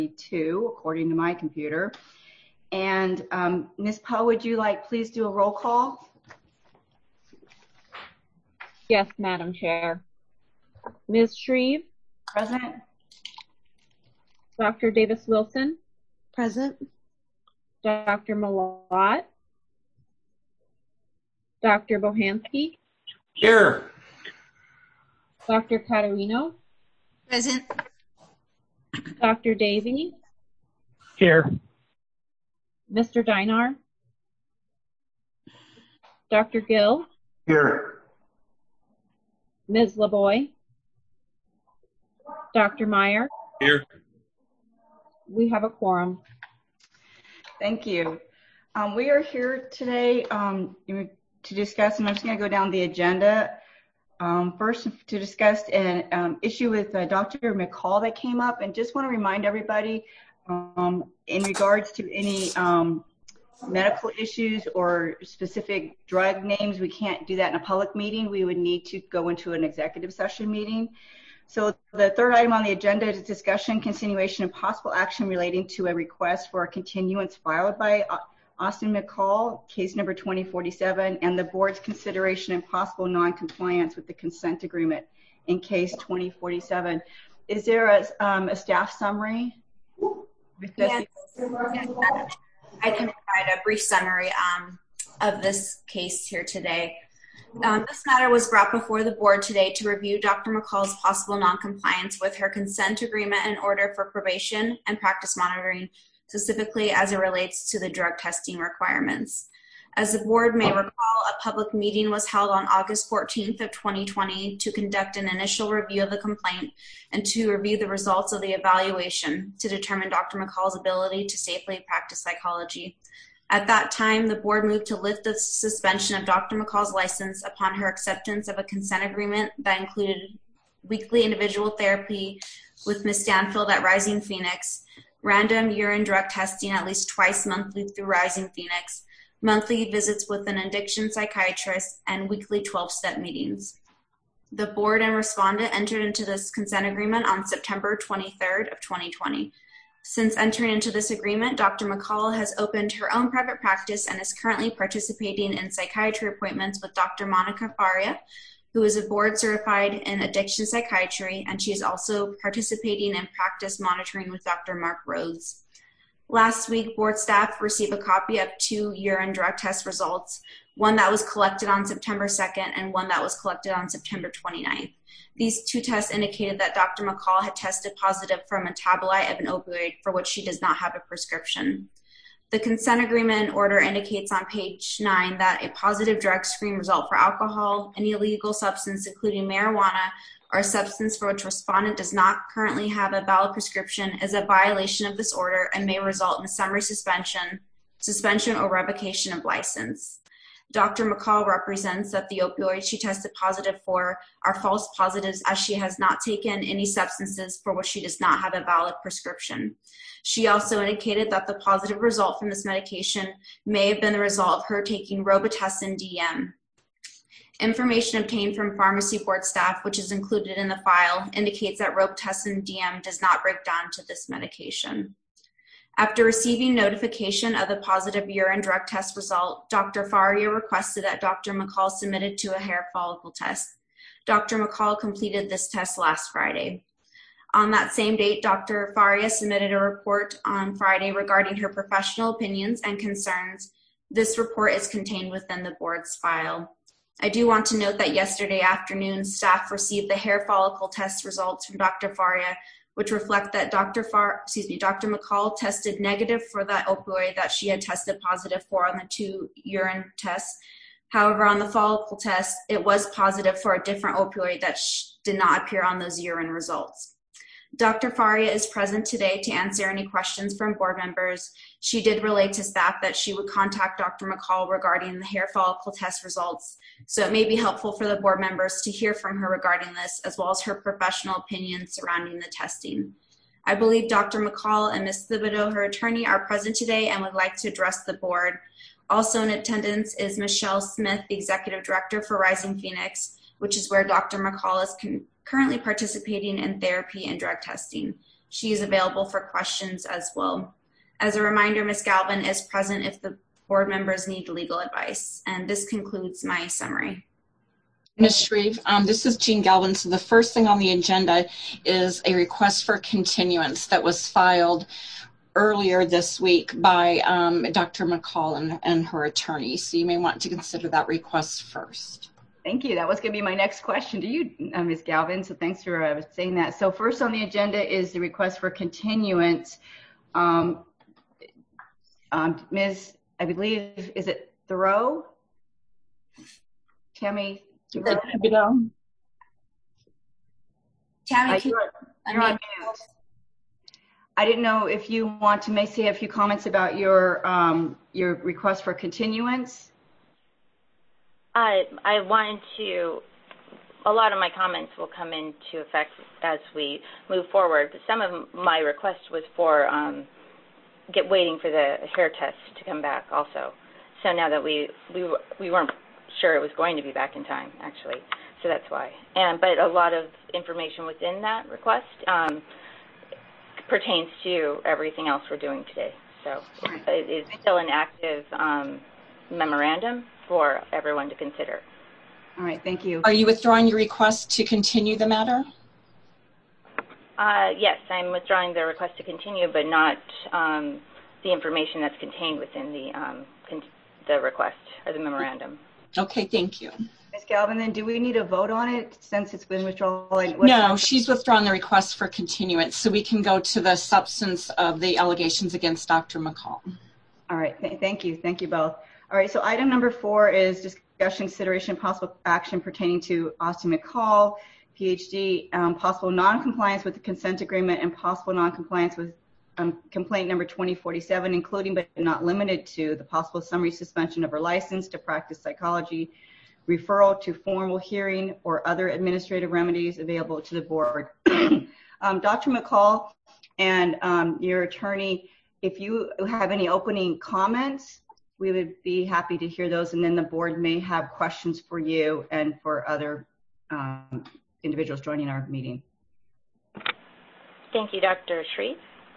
2, according to my computer. And Ms. Poe, would you please do a roll call? Yes, Madam Chair. Ms. Shreve? Present. Dr. Davis-Wilson? Present. Dr. Malott? Dr. Bohansky? Here. Dr. Caterino? Present. Dr. Davey? Here. Mr. Dinar? Dr. Gill? Here. Ms. LaBoy? Dr. Meyer? Here. We have a quorum. Thank you. We are here today to discuss, and I'm just going to go down the agenda. First, to discuss an issue with Dr. McCall that came up, and just want to remind everybody in regards to any medical issues or specific drug names, we can't do that in a public meeting. We would need to go into an executive session meeting. So the third item on the agenda is discussion, continuation, and possible action relating to a request for a continuance filed by Austin McCall, case number 2047, and the board's consideration and possible non-compliance with the consent agreement in case 2047. Is there a staff summary? Yes. I can provide a brief summary of this case here today. This matter was brought before the board today to review Dr. McCall's possible non-compliance with her consent agreement and order for probation and practice monitoring, specifically as it relates to the drug testing requirements. As the board may recall, a public meeting was held on August 14th of 2020 to conduct an initial review of the complaint and to review the results of the evaluation to determine Dr. McCall's ability to safely practice psychology. At that time, the board moved to lift the suspension of Dr. McCall's license upon her acceptance of a consent agreement that included weekly individual therapy with Ms. Stanfield at Rising Phoenix, random urine drug testing at least twice monthly through Rising Phoenix, monthly visits with an addiction psychiatrist, and weekly 12-step meetings. The board and respondent entered into this consent agreement on September 23rd of 2020. Since entering into this agreement, Dr. McCall has opened her own private practice and is currently participating in psychiatry appointments with Dr. Monica Faria, who is a board certified in addiction psychiatry, and she is also participating in practice monitoring with Dr. Mark Rhodes. Last week, board staff received a copy of 2 urine drug test results, one that was collected on September 2nd and one that was collected on September 29th. These 2 tests indicated that Dr. McCall had tested positive for a metabolite of an opioid for which she does not have a prescription. The consent agreement and order indicates on page 9 that a positive drug screen result for alcohol, any illegal substance including marijuana, or a substance for which respondent does not currently have a valid prescription is a violation of this order and may result in a summary suspension or revocation of license. Dr. McCall represents that the opioids she tested positive for are false positives as she has not taken any substances for which she does not have a valid prescription. She also indicated that the positive result from this medication may have been the result of her taking Robitussin DM. Information obtained from pharmacy board staff, which is included in the file, indicates that Robitussin DM does not break down to this medication. After receiving notification of the positive urine drug test result, Dr. Faria requested that Dr. McCall submitted to a hair follicle test. Dr. McCall completed this test last Friday. On that same date, Dr. Faria submitted a report on Friday regarding her professional opinions and concerns. This report is contained within the board's file. I do want to note that yesterday afternoon, staff received the hair follicle test results from Dr. Faria, which reflect that Dr. McCall tested negative for that opioid that she had tested positive for on the 2 urine tests. However, on the follicle test, it was positive for a different opioid that did not appear on those urine results. Dr. Faria is present today to answer any questions from board members. She did relate to staff that she would contact Dr. McCall regarding the hair follicle test results, so it may be helpful for the board members to hear from her regarding this, as well as her professional opinion surrounding the testing. I believe Dr. McCall and Ms. Thibodeau, her attorney, are present today and would like to address the board. Also in attendance is Michelle Smith, the Executive Director for Rising Phoenix, which is where Dr. McCall is currently participating in therapy and drug testing. She is available for questions as well. As a reminder, Ms. Galvin is present if the board members need legal advice. And this concludes my summary. Ms. Shreve, this is Jean Galvin. So the first thing on the agenda is a request for continuance that was filed earlier this week by Dr. McCall and her attorney. So you may want to consider that request first. Thank you. That was going to be my next question to you, Ms. Galvin. So thanks for saying that. So first on the agenda is the request for continuance. Ms. I believe, is it Thoreau? Tammy Thoreau? Tammy, you're on mute. I didn't know if you want to say a few comments about your request for continuance. I wanted to, a lot of my comments will come into effect as we move forward. Some of my request was for waiting for the hair test to come back also. So now that we weren't sure it was going to be back in time, actually. So that's why. But a lot of information within that request pertains to everything else we're doing today. So it is still an active memorandum for everyone to consider. All right, thank you. Are you withdrawing your request to continue the matter? Yes, I'm withdrawing the request to continue, but not the information that's contained within the request or the memorandum. Okay, thank you. Ms. Galvin, then do we need a vote on it since it's been withdrawn? No, she's withdrawn the request for continuance, so we can go to the substance of the allegations against Dr. McCall. All right, thank you. Thank you both. All right, so item number 4 is discussion, consideration, possible action pertaining to Austin McCall, PhD, possible non-compliance with the consent agreement and possible non-compliance with complaint number 2047, including but not limited to the possible summary suspension of her license to practice psychology, referral to formal hearing, or other administrative remedies available to the board. Dr. McCall and your attorney, if you have any opening comments, we would be happy to hear those, and then the board may have questions for you and for other individuals joining our meeting. Thank you, Dr. Shreve.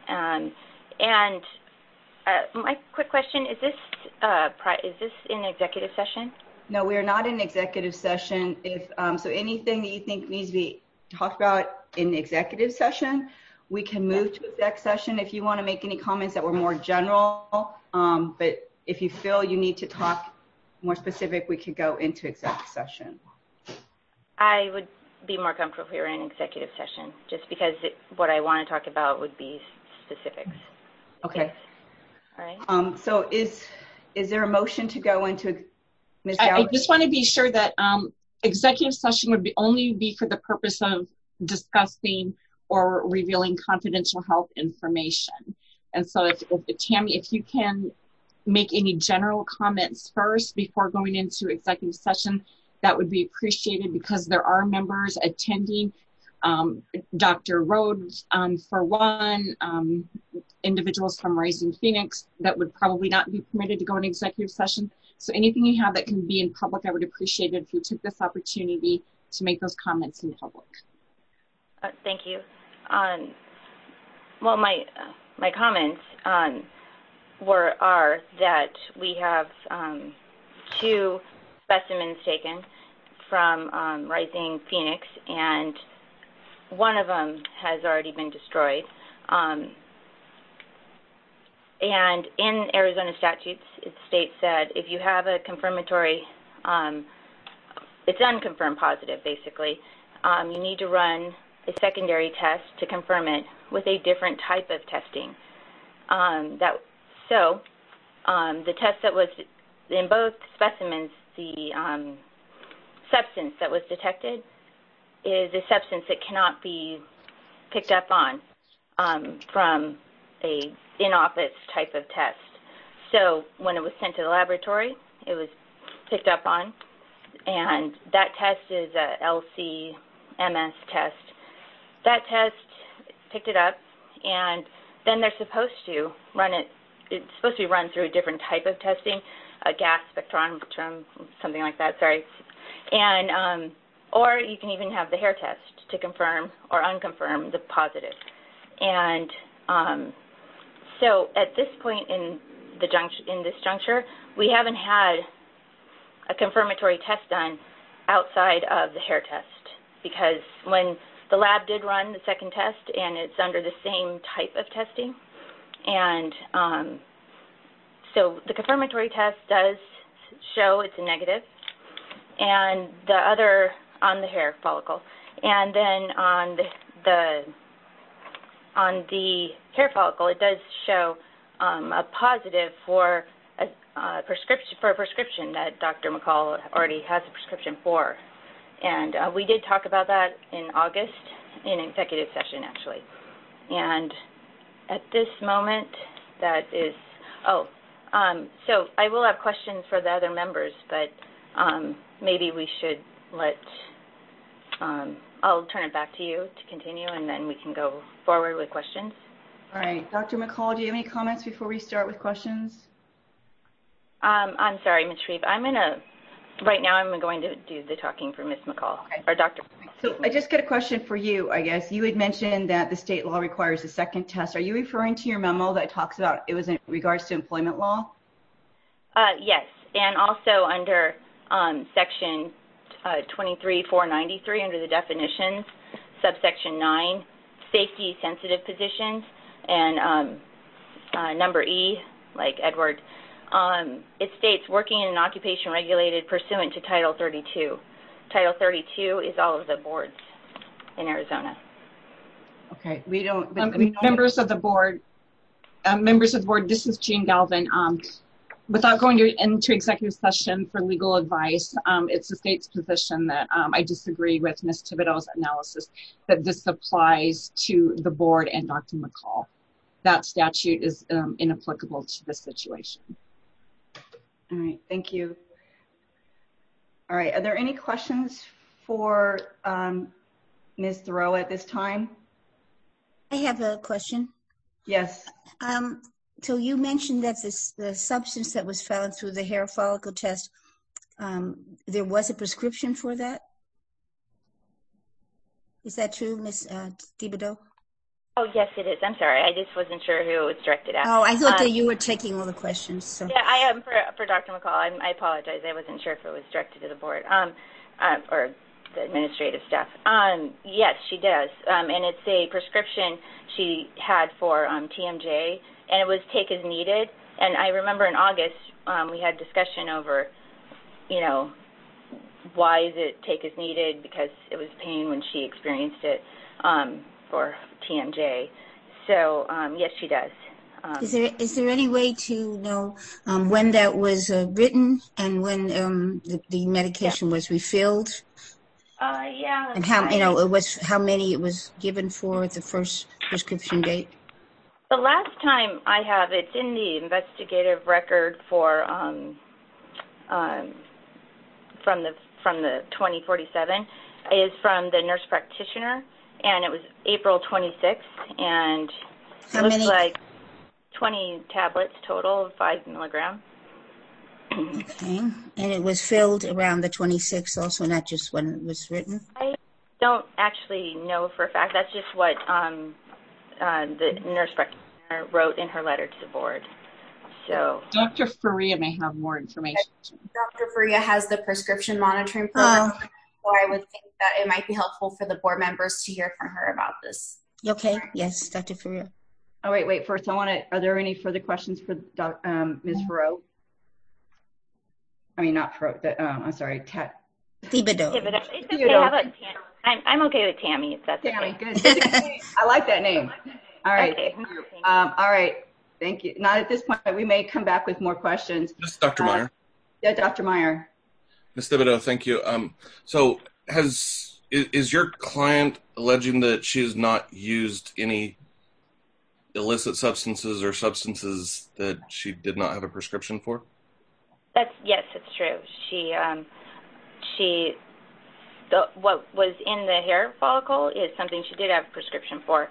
My quick question, is this in executive session? No, we are not in executive session. If so, anything that you think needs to be talked about in the executive session, we can move to exec session if you want to make any comments that were more general. But if you feel you need to talk more specific, we could go into exec session. I would be more comfortable here in executive session, just because what I want to talk about would be specifics. Okay. All right. So is there a motion to go into Ms. I just want to be sure that executive session would only be for the purpose of discussing or revealing confidential health information. And so if Tammy, if you can make any general comments first before going into executive session, that would be appreciated, because there are members attending. Dr. Rhodes, for one, individuals from Rising Phoenix that would probably not be permitted to go in executive session. So anything you have that can be in public, I would appreciate it if you took this opportunity to make those comments in public. Thank you. Well, my comments are that we have 2 specimens taken from Rising Phoenix, and one of them has already been destroyed. And in Arizona statutes, it states that if you have a confirmatory, it's unconfirmed positive, basically, you need to run a secondary test to confirm it with a different type of testing. The test that was in both specimens, the substance that was detected is a substance that cannot be picked up on from a in-office type of test. So when it was sent to the laboratory, it was picked up on, and that test is a LC-MS test. That test picked it up, and then they're supposed to run it. It's supposed to be run through a different type of testing, a gas spectrometry, something like that, sorry. And or you can even have the hair test to confirm or unconfirm the positive. And so at this point in this juncture, we haven't had a confirmatory test done outside of the hair test, because when the lab did run the second test, and it's under the same type of testing, and so the confirmatory test does show it's a negative, and the other on the hair follicle, and then on the hair follicle, it does show a positive for a prescription that Dr. McCall already has a prescription for. And we did talk about that in August in executive session, actually. And at this moment, that is, so I will have questions for the other members, but maybe we should I'll turn it back to you to continue, and then we can go forward with questions. All right. Dr. McCall, do you have any comments before we start with questions? I'm sorry, Ms. Shreve. Right now I'm going to do the talking for Ms. McCall, okay. Or Dr. So I just got a question for you, I guess. You had mentioned that the state law requires a second test. Are you referring to your memo that talks about it was in regards to employment law? Yes, and also under section 23-493 under the definitions, subsection 9, safety sensitive positions, and number E, like Edward, it states working in an occupation regulated pursuant to Title 32. Title 32 is all of the boards in Arizona. Okay, members of the board, this is Jean Galvin. Without going into executive session for legal advice, it's the state's position that I disagree with Ms. Thibodeau's analysis that this applies to the board and Dr. McCall. That statute is inapplicable to this situation. All right, thank you. All right, are there any questions for Ms. Thoreau at this time? I have a question. Yes. So you mentioned that the substance that was found through the hair follicle test, there was a prescription for that? Is that true, Ms. Thibodeau? Oh, yes, it is. I'm sorry. I just wasn't sure who it was directed at. Oh, I thought that you were taking all the questions. So. Yeah, I am for Dr. McCall. I apologize. I wasn't sure if it was directed to the board or the administrative staff. Yes, she does. And it's a prescription she had for TMJ, and it was take as needed. And I remember in August we had discussion over, why is it take as needed, because it was pain when she experienced it for TMJ. So, yes, she does. Is there any way to know when that was written and when the medication was refilled? Yeah. And how many it was given for at the first prescription date? The last time I have, it's in the investigative record for from the 2047 is from the nurse practitioner, and it was April 26th, and it looks like 20 tablets total of 5 milligrams. Okay, and it was filled around the 26th also, not just when it was written? I don't actually know for a fact. That's just what the nurse practitioner wrote in her letter to the board. So Dr. Faria may have more information. Dr. Faria has the prescription monitoring program, so I would think that it might be helpful for the board members to hear from her about this. Okay, yes, Dr. Faria. Oh, wait, first are there any further questions for Ms. Thoreau? I mean, not Thoreau, I'm sorry, Thibodeau. It's okay. How about Tammy? I'm okay with Tammy, if that's Tammy, okay. Good. I like that name. All right. Okay. All right. Thank you. Not at this point. We may come back with more questions. This is Dr. Meyer. Yeah, Dr. Meyer. Ms. Thibodeau, thank you. So is your client alleging that she has not used any illicit substances or substances that she did not have a prescription for? Yes, it's true. What was in the hair follicle is something she did have a prescription for.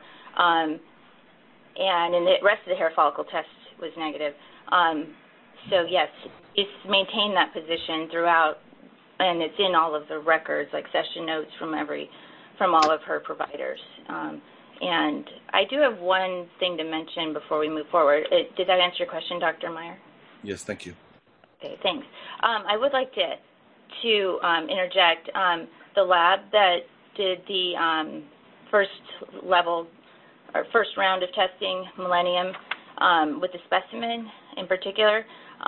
And in the rest of the hair follicle test was negative. So yes, it's maintained that position throughout, and it's in all of the records, like session notes from all of her providers. And I do have one thing to mention before we move forward. Did that answer your question, Dr. Meyer? Yes, thank you. Okay, thanks. I would like to interject. The lab that did the first round of testing, Millennium, with the specimen in particular,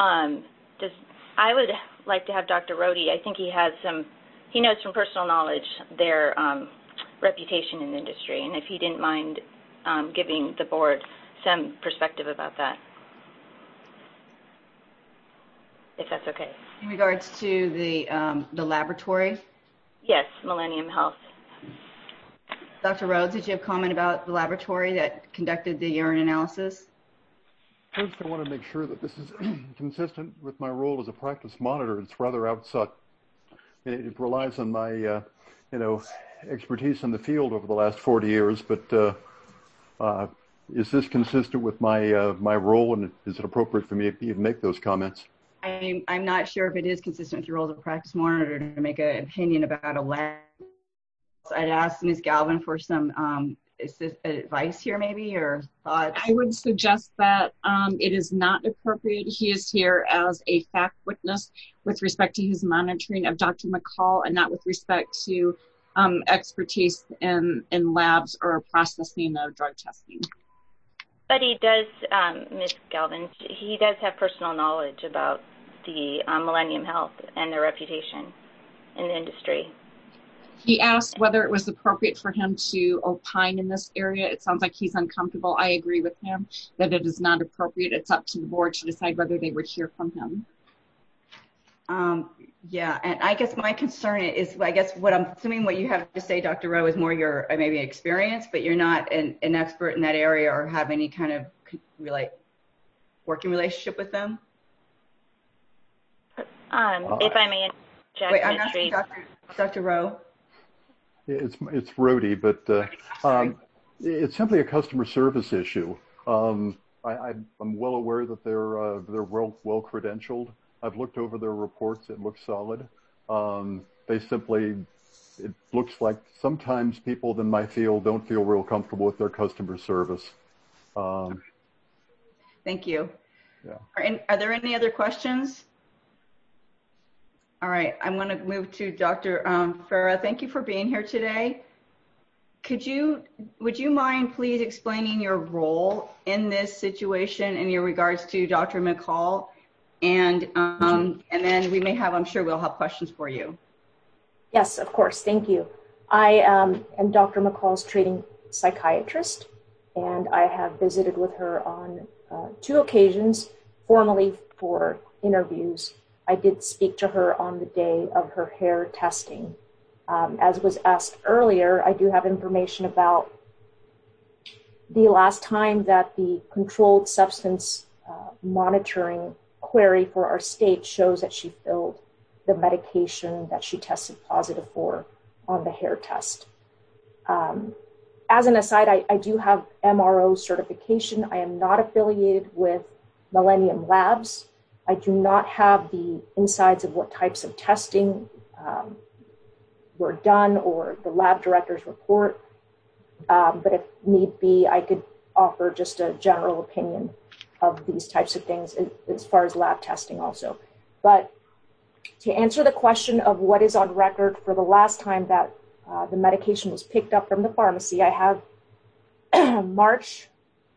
I would like to have Dr. Rohde. I think he knows from personal knowledge their reputation in the industry, and if he didn't mind giving the board some perspective about that, if that's okay. In regards to the laboratory? Yes, Millennium Health. Dr. Rhodes, did you have a comment about the laboratory that conducted the urine analysis? First, I want to make sure that this is consistent with my role as a practice monitor. It's rather outside. It relies on my, expertise in the field over the last 40 years. But is this consistent with my role, and is it appropriate for me to even make those comments? I'm not sure if it is consistent with your role as a practice monitor to make an opinion about a lab. I'd ask Ms. Galvin for some advice here, maybe, or thoughts. I would suggest that it is not appropriate. He is here as a fact witness with respect to his monitoring of Dr. McCall, and not with respect to expertise in labs or processing of drug testing. But he does, Ms. Galvin, he does have personal knowledge about the Millennium Health and their reputation in the industry. He asked whether it was appropriate for him to opine in this area. It sounds like he's uncomfortable. I agree with him that it is not appropriate. It's up to the board to decide whether they would hear from him. Yeah, and I guess my concern is, what I'm assuming what you have to say, Dr. Rowe, is more your maybe experience, but you're not an expert in that area or have any kind of working relationship with them? If I may interject, wait, I'm asking Dr. Rowe. It's Rohde, but it's simply a customer service issue. I'm well aware that they're well credentialed. I've looked over their reports. It looks solid. It looks like sometimes people in my field don't feel real comfortable with their customer service. Thank you. Yeah. Are there any other questions? All right, I'm going to move to Dr. Farah. Thank you for being here today. Would you mind please explaining your role in this situation in your regards to Dr. McCall? And then we may have, I'm sure we'll have questions for you. Yes, of course. Thank you. I am Dr. McCall's treating psychiatrist, and I have visited with her on 2 occasions, formally for interviews. I did speak to her on the day of her hair testing. As was asked earlier, I do have information about the last time that the controlled substance monitoring query for our state shows that she filled the medication that she tested positive for on the hair test. As an aside, I do have MRO certification. I am not affiliated with Millennium Labs. I do not have the insides of what types of testing were done or the lab director's report. But if need be, I could offer just a general opinion of these types of things as far as lab testing also. But to answer the question of what is on record for the last time that the medication was picked up from the pharmacy, I have March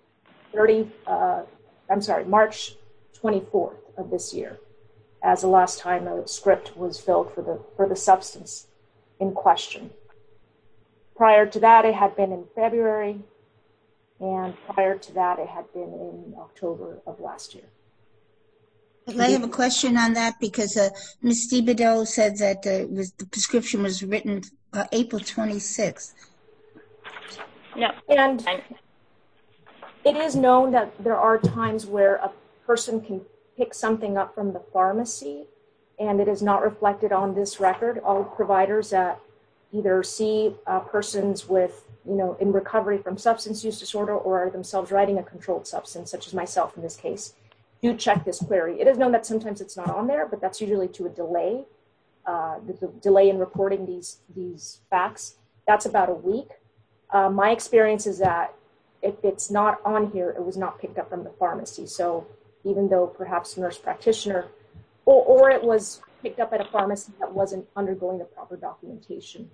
24th of this year as the last time a script was filled for the substance in question. Prior to that, it had been in February, and prior to that, it had been in October of last year. I have a question on that because Ms. Thibodeau said that the prescription was written April 26th. No. And it is known that there are times where a person can pick something up from the pharmacy and it is not reflected on this record. All providers that either see persons with, in recovery from substance use disorder or are themselves writing a controlled substance, such as myself in this case, do check this query. It is known that sometimes it's not on there, but that's usually to a delay. There's a delay in reporting these facts. That's about a week. My experience is that if it's not on here, it was not picked up from the pharmacy. So even though perhaps nurse practitioner, or it was picked up at a pharmacy that wasn't undergoing the proper documentation.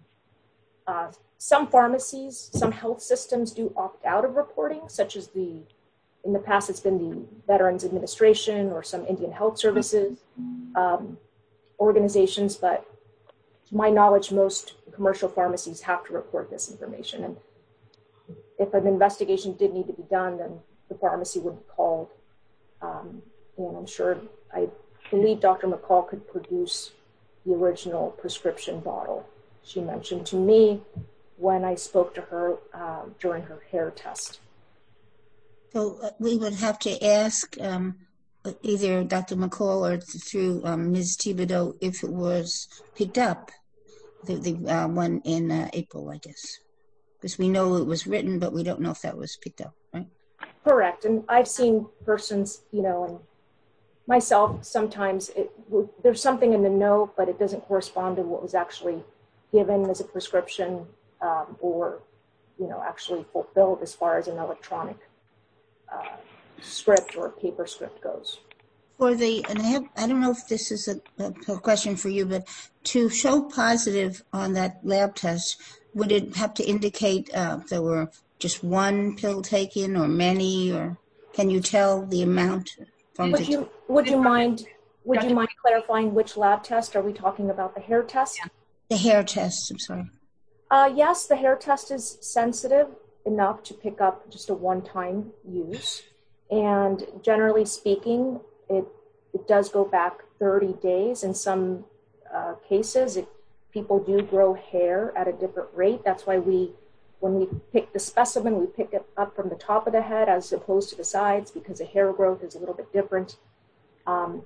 Some pharmacies, some health systems do opt out of reporting, such as in the past, it's been the Veterans Administration or some Indian Health Services organizations, but to my knowledge, most commercial pharmacies have to report this information. And if an investigation did need to be done, then the pharmacy would be called. And I'm sure, I believe Dr. McCall could produce the original prescription bottle she mentioned to me when I spoke to her during her hair test. So we would have to ask either Dr. McCall or through Ms. Thibodeau if it was picked up, the one in April, I guess. Because we know it was written, but we don't know if that was picked up, right? Correct. And I've seen persons, and myself, sometimes there's something in the note, but it doesn't correspond to what was actually given as a prescription or, actually fulfilled as far as an electronic script or a paper script goes. I don't know if this is a question for you, but to show positive on that lab test, would it have to indicate there were just one pill taken or many, or can you tell the amount? Would you mind clarifying which lab test? Are we talking about the hair test? Yeah. The hair test, I'm sorry. Yes, the hair test is sensitive enough to pick up just a one-time use. And generally speaking, it does go back 30 days. In some cases, people do grow hair at a different rate. That's why when we pick the specimen, we pick it up from the top of the head as opposed to the sides, because the hair growth is a little bit different. I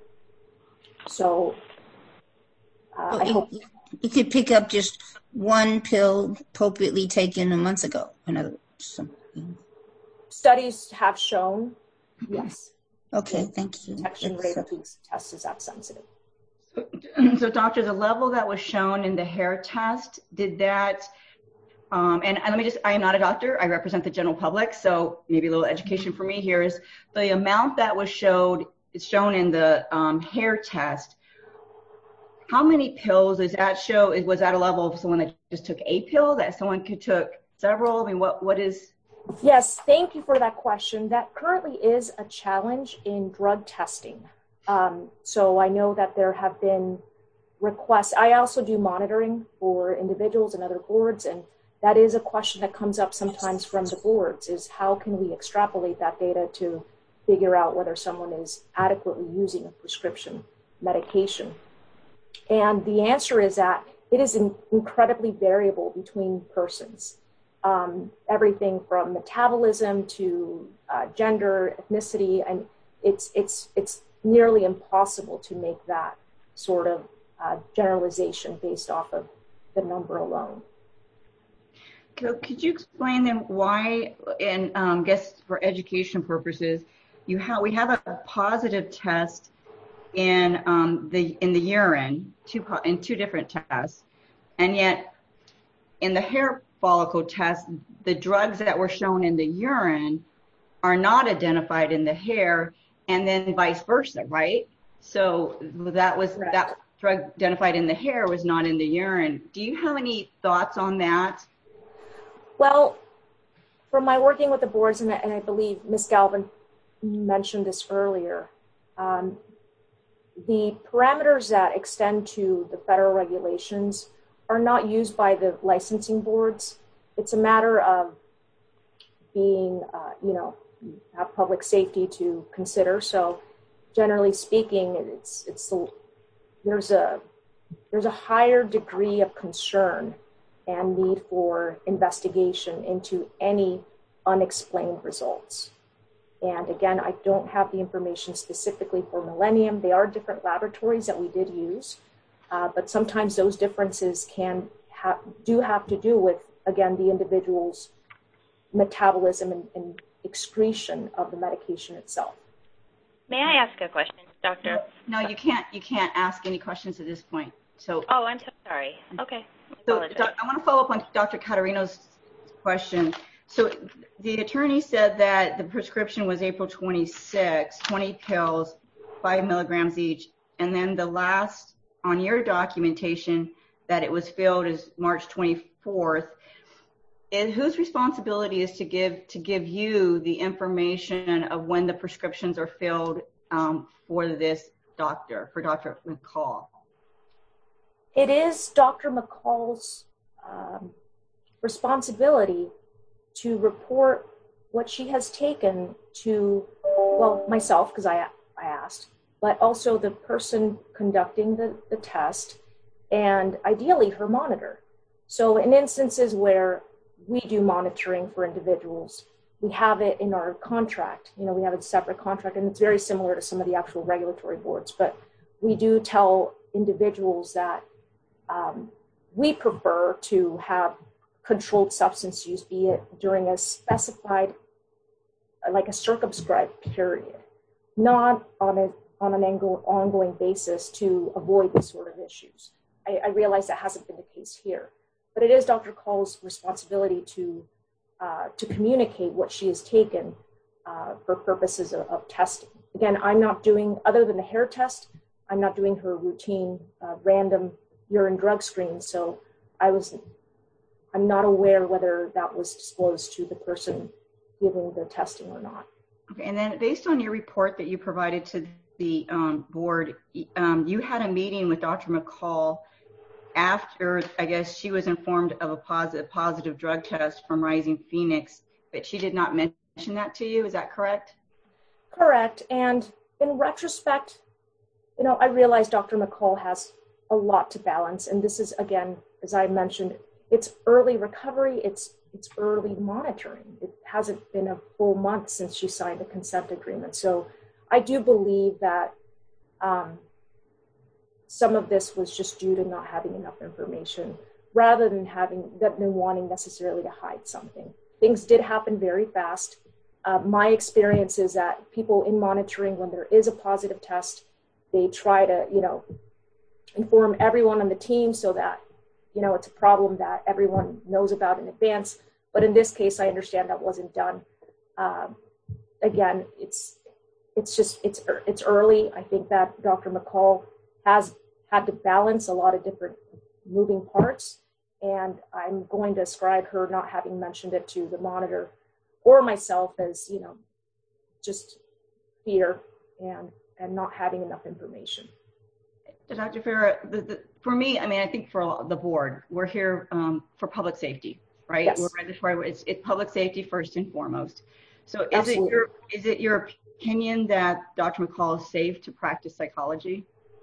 hope you could pick up just one pill appropriately taken a month ago. In other words, studies have shown, yes. Okay, thank you. Detection rate of these tests is that sensitive. So, doctor, the level that was shown in the hair test, did that? And let me I am not a doctor. I represent the general public, so maybe a little education for me here is the amount that was shown in the hair test. How many pills does that show? Was that a level of someone that just took a pill, that someone took several? I mean, what is? Yes, thank you for that question. That currently is a challenge in drug testing. So I know that there have been requests. I also do monitoring for individuals and other boards, and that is a question that comes up sometimes from the boards, is how can we extrapolate that data to figure out whether someone is adequately using a prescription medication. And the answer is that it is incredibly variable between persons. Everything from metabolism to gender, ethnicity, and it's nearly impossible to make that sort of generalization based off of the number alone. Could you explain then why, and guess for education purposes, we have a positive test in the urine, in two different tests, and yet in the hair follicle test, the drugs that were shown in the urine are not identified in the hair, and then vice versa, right? So that drug identified in the hair was not in the urine. Do you have any thoughts on that? Well, from my working with the boards, and I believe Ms. Galvin mentioned this earlier, the parameters that extend to the federal regulations are not used by the licensing boards. It's a matter of being, have public safety to consider. So generally speaking, there's a higher degree of concern and need for investigation into any unexplained results. And again, I don't have the information specifically for Millennium. They are different laboratories that we did use, but sometimes those differences do have to do with, again, the individual's metabolism and excretion of the medication itself. May I ask a question, doctor? No, you can't ask any questions at this point. So. Oh, I'm so sorry. Okay. So I want to follow up on Dr. Caterino's question. So the attorney said that the prescription was April 26, 20 pills, 5 milligrams each. And then the last on your documentation that it was filled is March 24th. And whose responsibility is to give you the information of when the prescriptions are filled for this doctor, for Dr. McCall? It is Dr. McCall's responsibility to report what she has taken to, well, myself, because I asked, but also the person conducting the test, and ideally her monitor. So in instances where we do monitoring for individuals, we have it in our contract. You know, we have a separate contract, and it's very similar to some of the actual regulatory boards, but we do tell individuals that we prefer to have controlled substance use, be it during a specified, like a circumscribed period, not on an ongoing basis to avoid these sort of issues. I realize that hasn't been the case here, but it is Dr. Call's responsibility to communicate what she has taken for purposes of testing. Again, I'm not doing, other than the hair test, I'm not doing her routine random urine drug screen, so I'm not aware whether that was disclosed to the person giving the testing or not. Okay, and then based on your report that you provided to the board, you had a meeting with Dr. McCall after, I guess, she was informed of a positive drug test from Rising Phoenix, but she did not mention that to you. Is that correct? Correct. And in retrospect, you know, I realize Dr. McCall has a lot to balance. And this is, again, as I mentioned, it's early recovery. It's early monitoring. It hasn't been a full month since she signed the consent agreement. So I do believe that some of this was just due to not having enough information rather than wanting necessarily to hide something. Things did happen very fast. My experience is that people in monitoring, when there is a positive test, they try to, you know, inform everyone on the team so that, you know, it's a problem that everyone knows about in advance. But in this case, I understand that wasn't done. Again, it's early. I think that Dr. McCall has had to balance a lot of different moving parts, and I'm going to ascribe her not having mentioned it to the monitor or myself as, you know, just fear and not having enough information. Dr. Farah, for me, I mean, I think for the board, we're here for public safety, right? Yes. We're regulatory. It's public safety first and foremost. So is it your opinion that Dr. McCall is safe to practice psychology?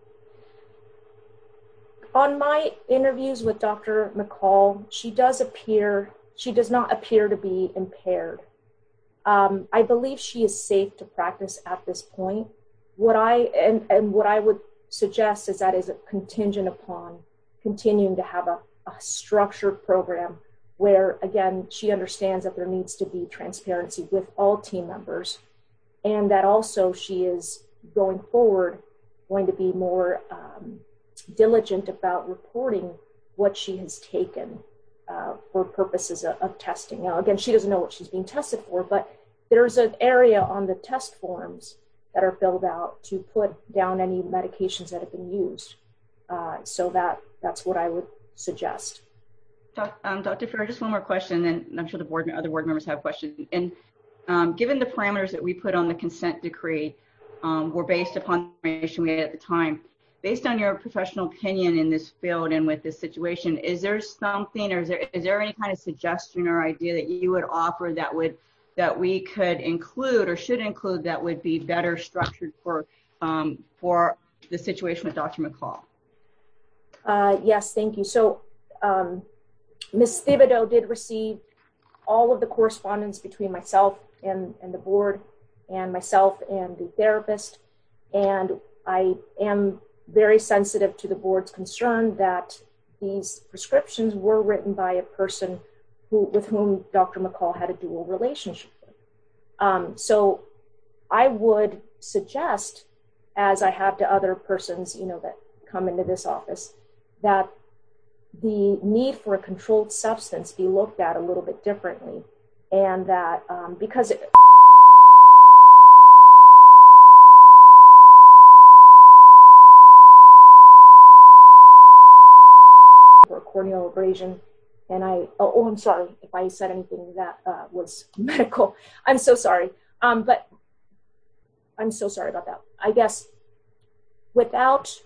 On my interviews with Dr. McCall, she does not appear to be impaired. I believe she is safe to practice at this point. What I would suggest is that is contingent upon continuing to have a structured program where, again, she understands that there needs to be transparency with all team members, and that also she is going forward going to be more diligent about reporting what she has taken for purposes of testing. Now, again, she doesn't know what she's being tested for, but there's an area on the test forms that are filled out to put down any medications that have been used. So that's what I would suggest. Dr. Farah, just one more question, and I'm sure the other board members have questions. And given the parameters that we put on the consent decree were based upon the information we had at the time, based on your professional opinion in this field and with this situation, is there something, or is there any kind of suggestion or idea that you would offer that we could include or should include that would be better structured for the situation with Dr. McCall? Yes, thank you. So Ms. Thibodeau did receive all of the correspondence between myself and the board and myself and the therapist. And I am very sensitive to the board's concern that these prescriptions were written by a person with whom Dr. McCall had a dual relationship with. So I would suggest, as I have to other persons, you know, that come into this office, that the need for a controlled substance be looked at a little bit differently, and that because for corneal abrasion, and I'm sorry if I said anything that was medical. I'm so sorry, but I'm so sorry about that. I guess without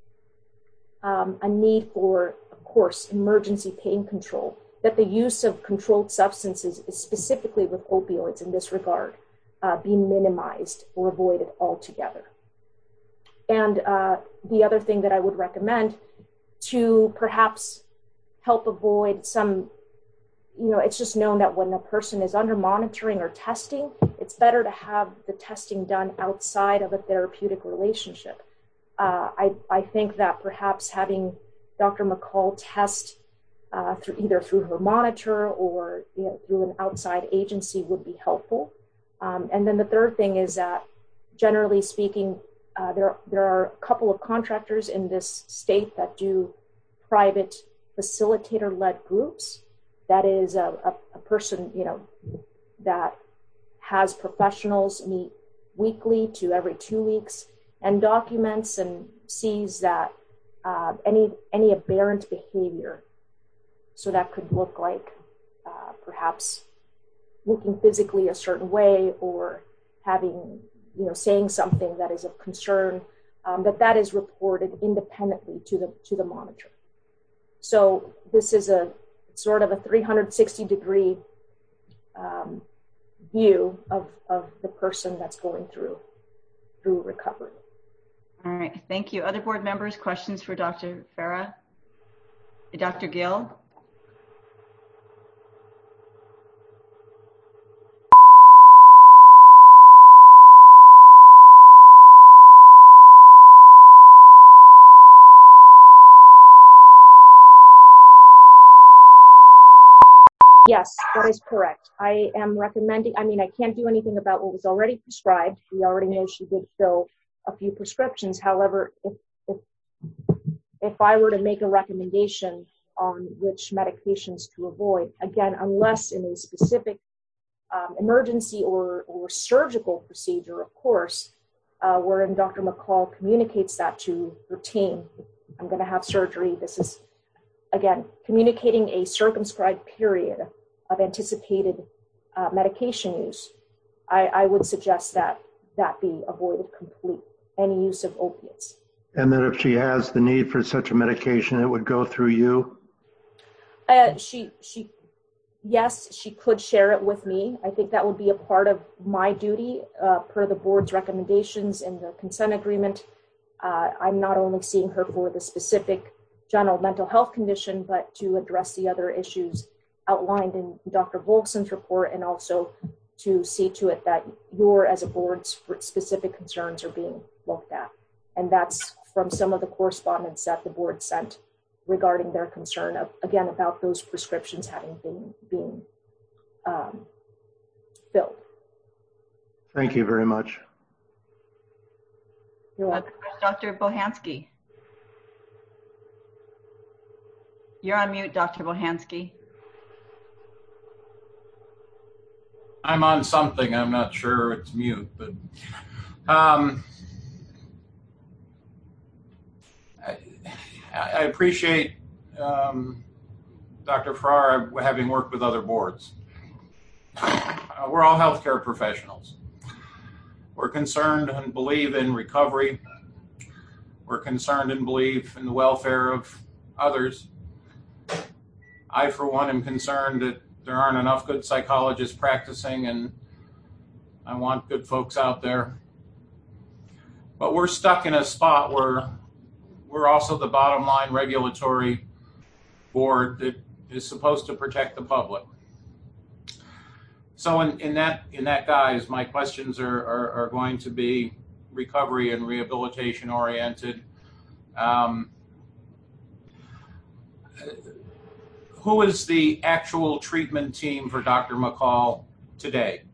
a need for, of course, emergency pain control, that the use of controlled substances, specifically with opioids in this regard, be minimized or avoided altogether. And the other thing that I would recommend to perhaps help avoid some, it's just known that when a person is under monitoring or testing, it's better to have the testing done outside of a therapeutic relationship. I think that perhaps having Dr. McCall test either through her monitor or through an outside agency would be helpful. And then the third thing is that, generally speaking, there are a couple of contractors in this state that do private facilitator-led groups. That is a person, that has professionals meet weekly to every 2 weeks and documents and sees that any aberrant behavior. So that could look like perhaps looking physically a certain way, or having, saying something that is of concern, that is reported independently to the monitor. So this is a sort of a 360-degree view of the person that's going through recovery. All right, thank you. Other board members, questions for Dr. Farah? Dr. Gill? Yes, that is correct. I am recommending, I can't do anything about what was already prescribed. We already know she did fill a few prescriptions. However, if I were to make a recommendation on which medications to avoid, again, unless in a specific emergency or surgical procedure, of course, wherein Dr. McCall communicates that to her team, I'm going to have surgery. This is, again, communicating a circumscribed period of anticipated medication use. I would suggest that be avoided completely, any use of opiates. And that if she has the need for such a medication, it would go through you? Yes, she could share it with me. I think that would be a part of my duty per the board's recommendations in the consent agreement. I'm not only seeing her for the specific general mental health condition, but to address the other issues outlined in Dr. Volkson's report, and also to see to it that your, as a board's specific concerns are being looked at. And that's from some of the correspondence that the board sent regarding their concern again, about those prescriptions having been filled. Thank you very much. You're welcome. Dr. Bohansky. You're on mute, Dr. Bohansky. I'm on something. I'm not sure it's mute, but I appreciate Dr. Farrar having worked with other boards. We're all healthcare professionals. We're concerned and believe in recovery. We're concerned and believe in the welfare of others. I, for one, am concerned that there aren't enough good psychologists practicing, and I want good folks out there. But we're stuck in a spot where we're also the bottom line regulatory board that is supposed to protect the public. So in that guise, my questions are going to be recovery and rehabilitation oriented. Who is the actual treatment team for Dr. McCall today?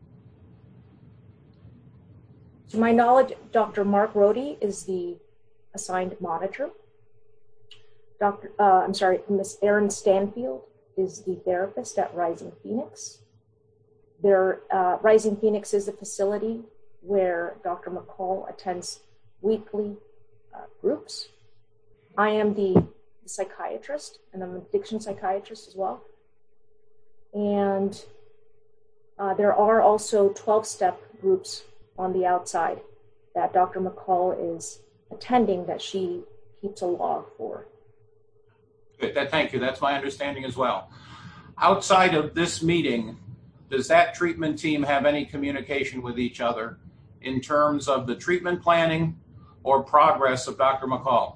To my knowledge, Dr. Mark Rohde is the assigned monitor. Miss Erin Stanfield is the therapist at Rising Phoenix. Rising Phoenix is a facility where Dr. McCall attends weekly groups. I am the psychiatrist, and I'm an addiction psychiatrist as well. And there are also 12-step groups on the outside that Dr. McCall is attending that she keeps a log for. Good. Thank you. That's my understanding as well. Outside of this meeting, does that treatment team have any communication with each other in terms of the treatment planning or progress of Dr. McCall?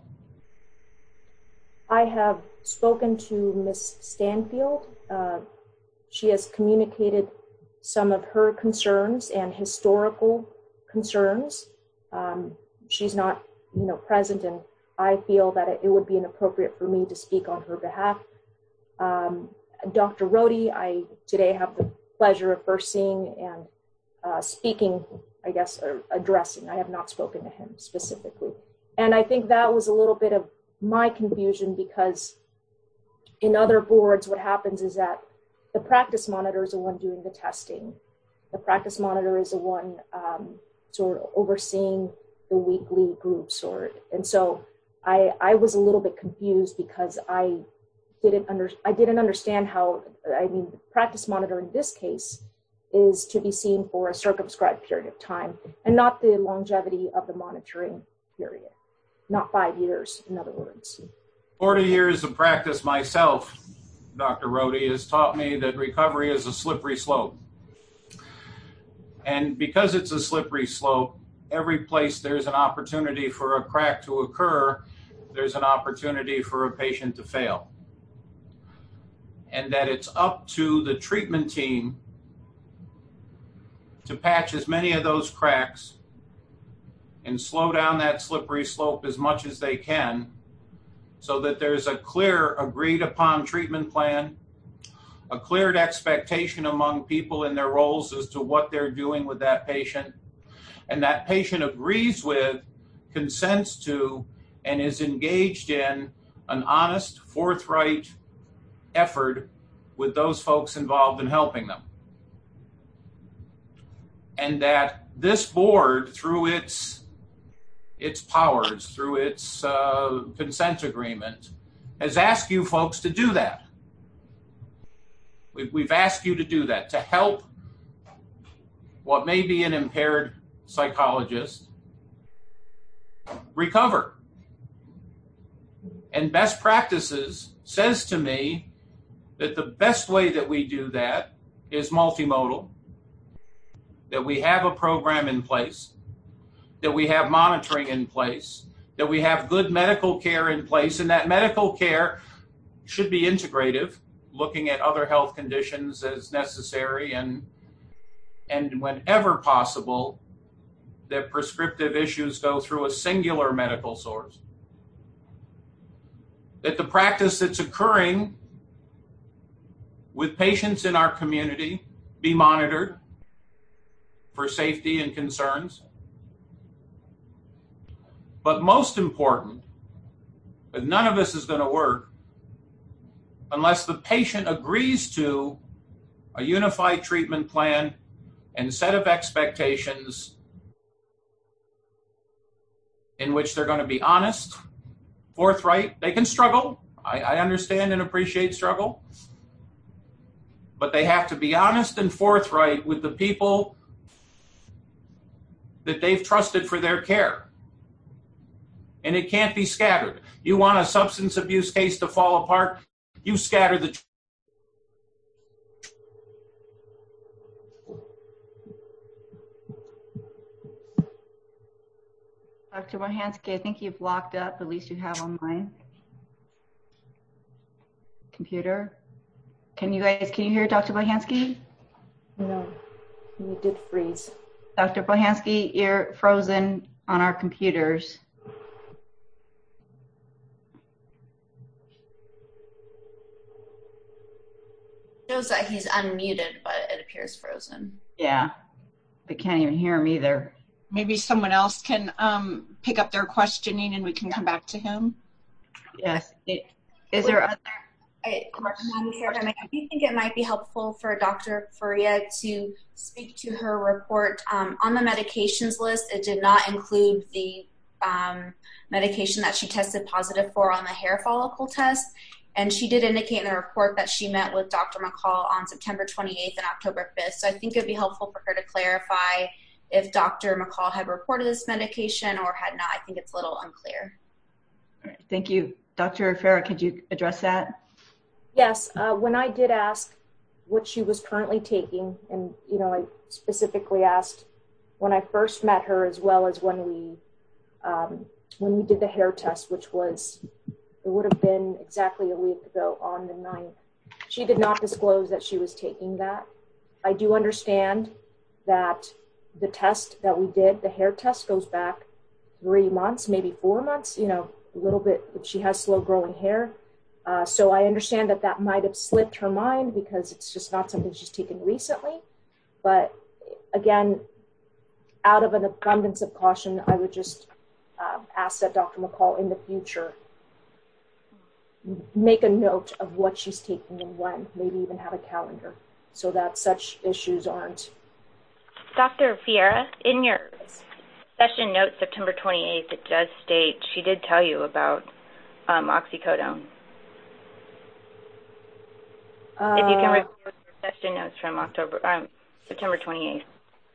I have spoken to Ms. Stanfield. She has communicated some of her concerns and historical concerns. She's not, present, and I feel that it would be inappropriate for me to speak on her behalf. Dr. Rohde, I today have the pleasure of first seeing and speaking, I guess, or addressing. I have not spoken to him specifically. And I think that was a little bit of my confusion, because in other boards, what happens is that the practice monitor is the one doing the testing. The practice monitor is the one sort of overseeing the weekly groups, and so I was a little bit confused because I didn't understand how. The practice monitor in this case is to be seen for a circumscribed period of time, and not the longevity of the monitoring period, not 5 years, in other words. 40 years of practice myself, Dr. Rohde, has taught me that recovery is a slippery slope. And because it's a slippery slope, every place there's an opportunity for a crack to occur, there's an opportunity for a patient to fail. And that it's up to the treatment team to patch as many of those cracks and slow down that slippery slope as much as they can, so that there's a clear agreed upon treatment plan, a cleared expectation among people in their roles as to what they're doing with that patient, and that patient agrees with, consents to, and is engaged in an honest, forthright effort with those folks involved in helping them. And that this board, through its powers, through its consent agreement, has asked you folks to do that. We've asked you to do that, to help what may be an impaired psychologist recover. And best practices says to me that the best way that we do that is multimodal, that we have a program in place, that we have monitoring in place, that we have good medical care in place, and that medical care should be integrative, looking at other health conditions as necessary, and whenever possible, that prescriptive issues go through a singular medical source. That the practice that's occurring with patients in our community be monitored for safety and concerns. But most important, that none of this is going to work unless the patient agrees to a unified treatment plan and set of expectations in which they're going to be honest, forthright. They can struggle. I understand and appreciate struggle. But they have to be honest and forthright with the people that they've trusted for their care. And it can't be scattered. You want a substance abuse case to fall apart, you scatter the... Dr. Bohansky, I think you've locked up, at least you have online. Computer. Can you hear Dr. Bohansky? No, you did freeze. Dr. Bohansky, you're frozen on our computers. Shows that he's unmuted, but it appears frozen. Yeah, they can't even hear him either. Maybe someone else can pick up their questioning and we can come back to him. Yes. Is there other Madam Chair, I do think it might be helpful for Dr. Faria to speak to her report. On the medications list, it did not include the medication that she tested positive for on the hair follicle test. And she did indicate in the report that she met with Dr. McCall on September 28th and October 5th. So I think it'd be helpful for her to clarify if Dr. McCall had reported this medication or had not. I think it's a little unclear. All right, thank you. Dr. Farah, could you address that? Yes, when I did ask what she was currently taking, and I specifically asked when I first met her, as well as when we did the hair test, which would have been exactly a week ago on the 9th. She did not disclose that she was taking that. I do understand that the test that we did, the hair test, goes back 3 months, maybe 4 months, a little bit. She has slow growing hair. So I understand that might have slipped her mind because it's just not something she's taken recently. But again, out of an abundance of caution, I would just ask that Dr. McCall in the future make a note of what she's taking and when, maybe even have a calendar so that such issues aren't. Dr. Fiera, in your session note, September 28th, it does state she did tell you about oxycodone. If you can review your session notes from September 28th.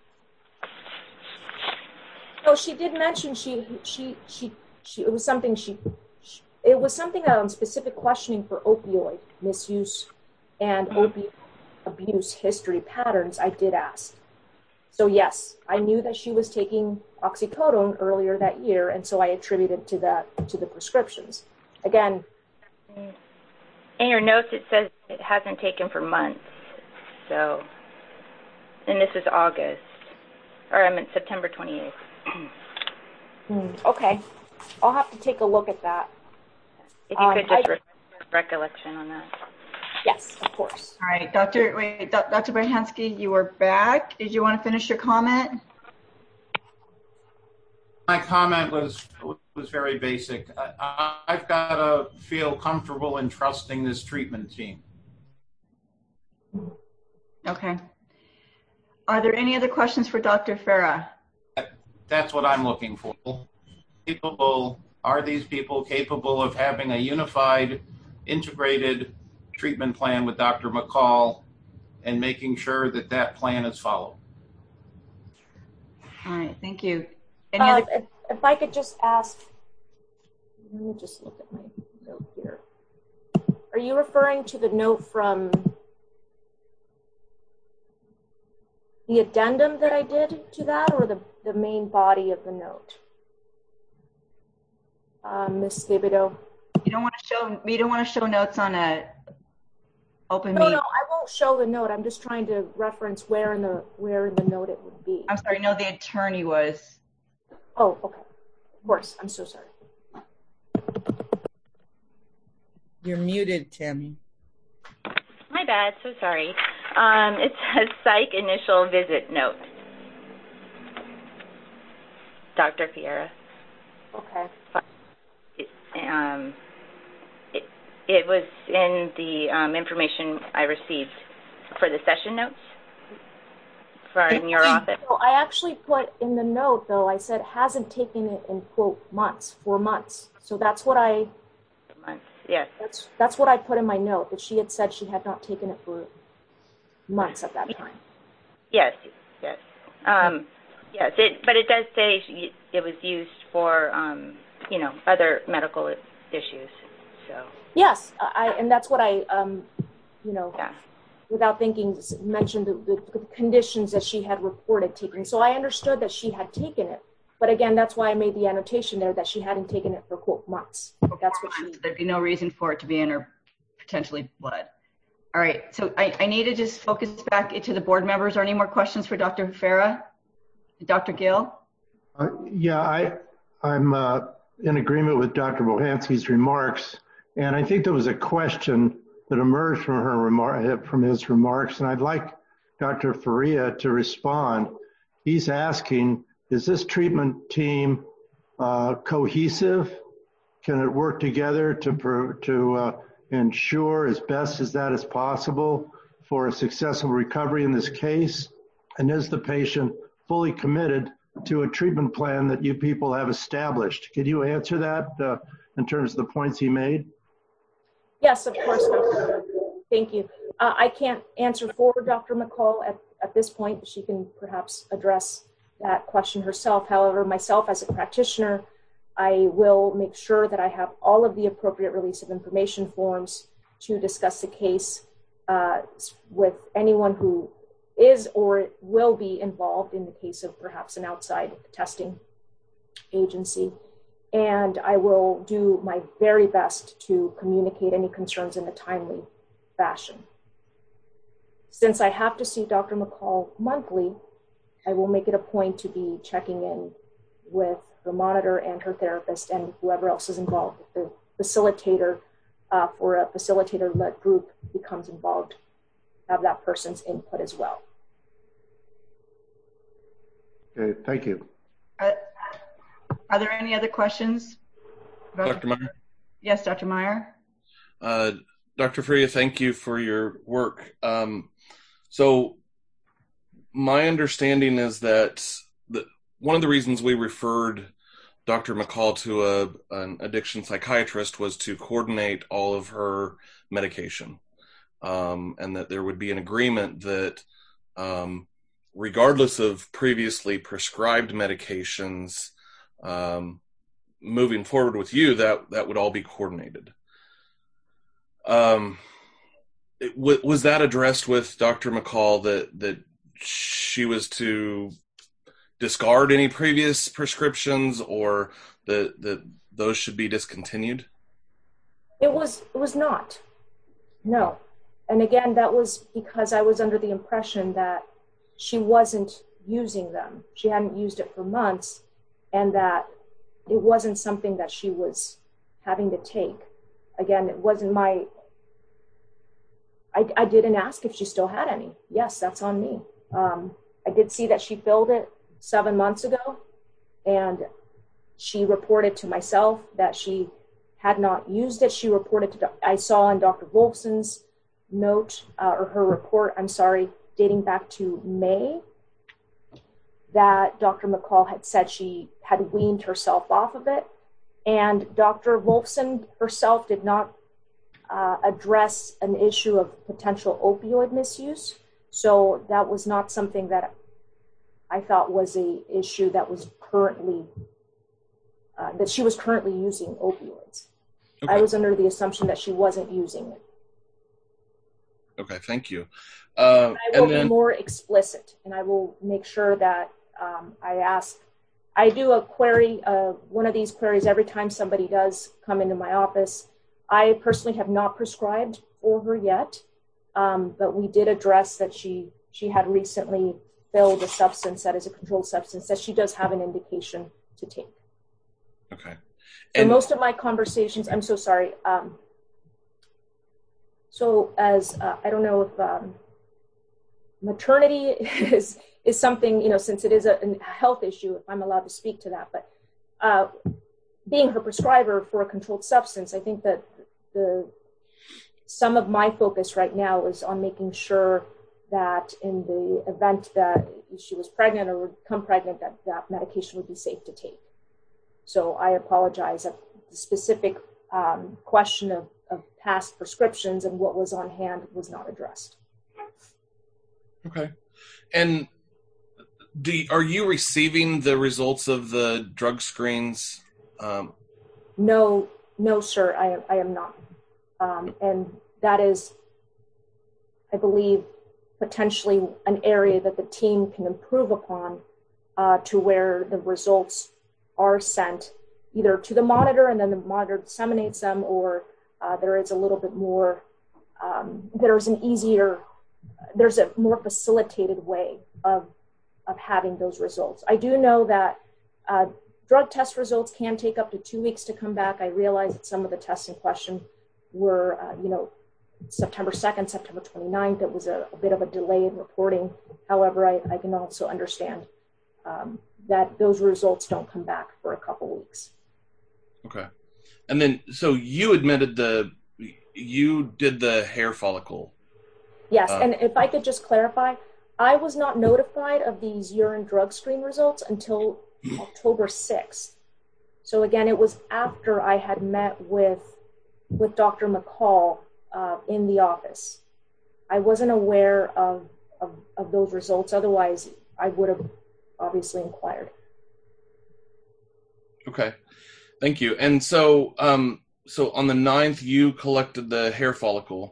No, she did mention it was something specific questioning for opioid misuse and opioid abuse history patterns. I did ask. So yes, I knew that she was taking oxycodone earlier that year, and so I attributed to the prescriptions. Again, in your notes it says it hasn't taken for months. So, and this is August, or I meant September 28th. Okay, I'll have to take a look at that. If you could just recollection on that. Yes, of course. All right, Dr. Brahansky, you are back. Did you want to finish your comment? My comment was very basic. I've got to feel comfortable in trusting this treatment team. Okay. Are there any other questions for Dr. Farah? That's what I'm looking for. Are these people capable of having a unified, integrated treatment plan with Dr. McCall and making sure that plan is followed? All right, thank you. If I could just ask, let me just look at my note here. Are you referring to the note from the addendum that I did to that, or the main body of the note? Ms. Thibodeau. You don't want to show notes on a open meeting. No, I won't show the note. I'm just trying to reference where in the note it would be. I'm sorry. No, the attorney was. Oh, okay. Of course. I'm so sorry. You're muted, Tammy. My bad. So sorry. It says psych initial visit note. Dr. Fiera. Okay. It was in the information I received for the session notes from your office. So I actually put in the note, though, I said hasn't taken it in, quote, months, 4 months. So that's what months, yes. That's what I put in my note, that she had said she had not taken it for months at that time. Yes. Yes, but it does say it was used for, other medical issues. So. Yes, and that's what I, without thinking, mentioned the conditions that she had reported taking. So I understood that she had taken it. But again, that's why I made the annotation there that she hadn't taken it for, quote, months. That's what there'd be no reason for it to be in her potentially blood. All right, so I need to just focus back into the board members. Are any more questions for Dr. Farah? Dr. Gill? I'm in agreement with Dr. Bohansky's remarks, and I think there was a question that emerged from his remarks, and I'd like Dr. Faria to respond. He's asking, is this treatment team cohesive? can it work together to ensure as best as that is possible for a successful recovery in this case? And is the patient fully committed to a treatment plan that you people have established? Could you answer that in terms of the points he made? Yes, of course, Dr. Thank you. I can't answer for Dr. McCall at this point. She can perhaps address that question herself. However, myself as a practitioner, I will make sure that I have all of the appropriate release of information forms to discuss the case with anyone who is or will be involved in the case of perhaps an outside testing agency. And I will do my very best to communicate any concerns in a timely fashion. Since I have to see Dr. McCall monthly, I will make it a point to be checking in with her monitor and her therapist and whoever else is involved. The facilitator for a facilitator-led group becomes involved, have that person's input as well. Okay, thank you. Are there any other questions? Dr. Meyer? Yes, Dr. Meyer. Dr. Faria, thank you for your work. So my understanding is that one of the reasons we referred Dr. McCall to an addiction psychiatrist was to coordinate all of her medication, and that there would be an agreement that regardless of previously prescribed medications, moving forward with you, that would all be coordinated. Was that addressed with Dr. McCall that she was to discard any previous prescriptions, or that those should be discontinued? It was not. No. And again, that was because I was under the impression that she wasn't using them. She hadn't used it for months, and that it wasn't something that she was having to take. Again, it wasn't my... I didn't ask if she still had any. Yes, that's on me. I did see that she filled it 7 months ago, and she reported to myself that she had not used it. She reported to... I saw in Dr. Wolfson's note, or her report, I'm sorry, dating back to May, that Dr. McCall had said she had weaned herself off of it. And Dr. Wolfson herself did not address an issue of potential opioid misuse. So that was not something that I thought was an issue that was currently, that she was currently using opioids. Okay. I was under the assumption that she wasn't using it. Okay, thank you. I will be more explicit, and I will make sure that I do a query, one of these queries every time somebody does come into my office. I personally have not prescribed for her yet, but we did address that she had recently filled a substance that is a controlled substance that she does have an indication to take. Okay. So most of my conversations, I'm so sorry. So as, I don't know if maternity is something, since it is a health issue, if I'm allowed to speak to that, but being her prescriber for a controlled substance, I think that some of my focus right now is on making sure that in the event that she was pregnant or would become pregnant, that medication would be safe to take. So I apologize that the specific question of past prescriptions and what was on hand was not addressed. Okay. And are you receiving the results of the drug screens? No, sir, I am not. And that is, I believe, potentially an area that the team can improve upon to where the results are sent either to the monitor and then the monitor disseminates them, or there is a little bit more, there's a more facilitated way of having those results. I do know that drug test results can take up to 2 weeks to come back. I realize that some of the tests in question were, September 2nd, September 29th. It was a bit of a delay in reporting. However, I can also understand that those results don't come back for a couple weeks. Okay. And then, so you admitted you did the hair follicle. Yes, and if I could just clarify, I was not notified of these urine drug screen results until October 6th. So again, it was after I had met with Dr. McCall in the office. I wasn't aware of those results. Otherwise, I would have obviously inquired. Okay, thank you. And so, so on the 9th, you collected the hair follicle.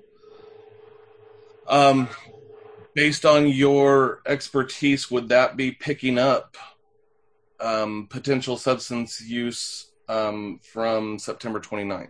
Based on your expertise, would that be picking up potential substance use from September 29th?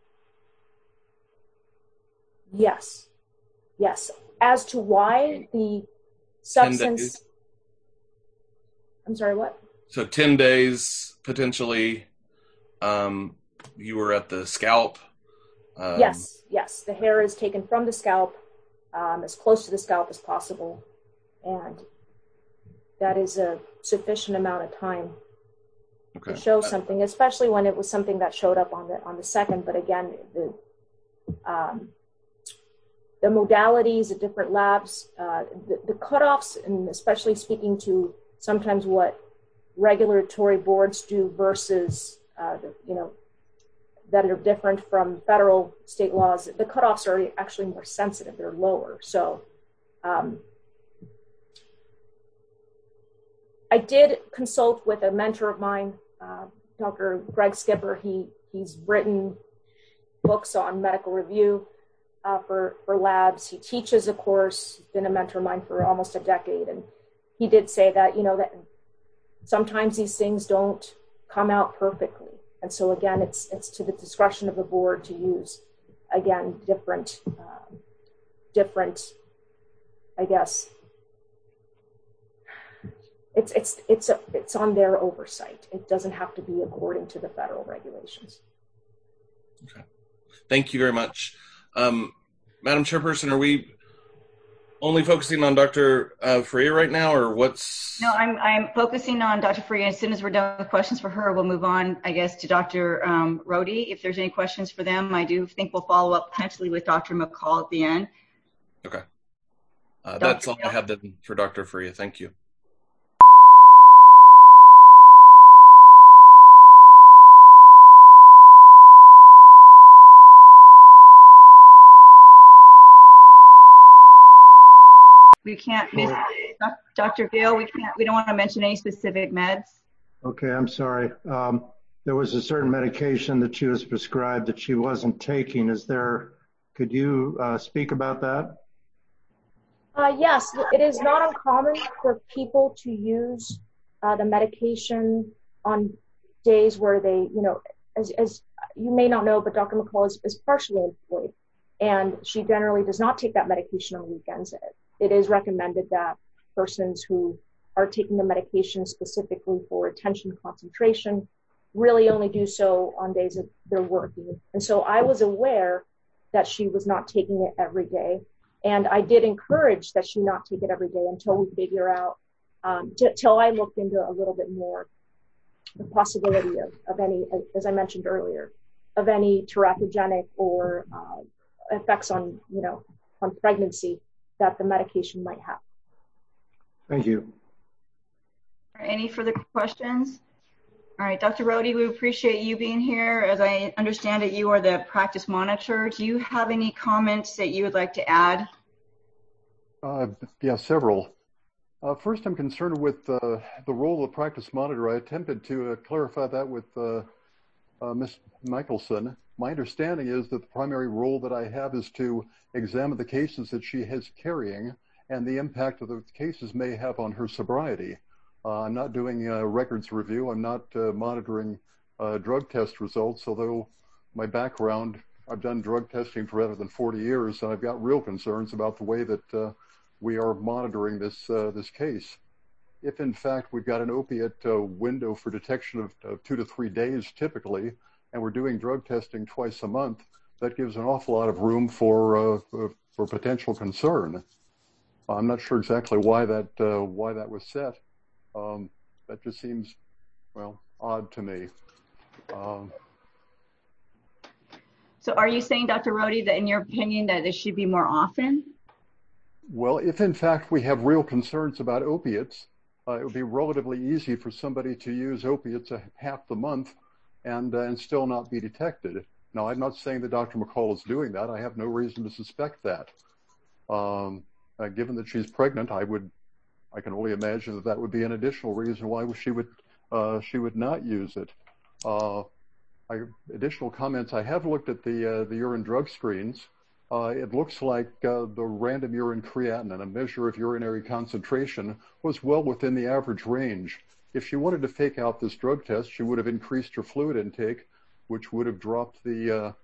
Yes. Yes. As to why the substance... I'm sorry, what? So 10 days, potentially, you were at the scalp? Yes. The hair is taken from the scalp, as close to the scalp as possible. And that is a sufficient amount of time to show something, especially when it was something that showed up on the 2nd. But again, the modalities, the different labs, the cutoffs, and especially speaking to sometimes what regulatory boards do versus, that are different from federal state laws, the cutoffs are actually more sensitive, they're lower. So I did consult with a mentor of mine, Dr. Greg Skipper. He's written books on medical review for labs. He teaches a course. He's been a mentor of mine for almost a decade. And he did say that, that sometimes these things don't come out perfectly. And so again, it's to the discretion of the board to use, again, different, I guess, it's on their oversight. It doesn't have to be according to the federal regulations. Okay. Thank you very much. Madam Chairperson, are we only focusing on Dr. Faria right now, or what's... No, I'm focusing on Dr. Faria. As soon as we're done with questions for her, we'll move on, I guess, to Dr. Rohde. If there's any questions for them, I do think we'll follow up potentially with Dr. McCall at the end. Okay. That's all I had then for Dr. Faria. Thank you. We can't miss Dr. Gill. We don't want to mention any specific meds. Okay, I'm sorry. There was a certain medication that she was prescribed that she wasn't taking. Could you speak about that? Yes, it is not uncommon for people to use the medication on days where they, as you may not know, but Dr. McCall is partially employed, and she generally does not take that medication on weekends. It is recommended that persons who are taking the medication specifically for attention concentration really only do so on days that they're working. And so I was aware that she was not taking it every day. And I did encourage that she not take it every day until we figure out, till I looked into a little bit more the possibility of any, as I mentioned earlier, of any teratogenic or effects on, on pregnancy that the medication might have. Thank you. Any further questions? All right, Dr. Rohde, we appreciate you being here. As I understand it, you are the practice monitor. Do you have any comments that you would like to add? Yeah, several. First, I'm concerned with the role of the practice monitor. I attempted to clarify that with Ms. Michelson. My understanding is that the primary role that I have is to examine the cases that she is carrying and the impact of the cases may have on her sobriety. I'm not doing a records review. I'm not monitoring drug test results, although my background, I've done drug testing for rather than 40 years, and I've got real concerns about the way that we are monitoring this case. If in fact we've got an opiate window for detection of 2 to 3 days typically, and we're doing drug testing twice a month, that gives an awful lot of room for potential concern. I'm not sure exactly why that was set. That just seems, well, odd to me. So are you saying, Dr. Rohde, that in your opinion that it should be more often? Well, if in fact we have real concerns about opiates, it would be relatively easy for somebody to use opiates half the month and still not be detected. Now, I'm not saying that Dr. McCall is doing that. I have no reason to suspect that. Given that she's pregnant, I can only imagine that would be an additional reason why she would not use it. Additional comments, I have looked at the urine drug screens. It looks like the random urine creatinine, a measure of urinary concentration, was well within the average range. If she wanted to fake out this drug test, she would have increased her fluid intake, which would have dropped the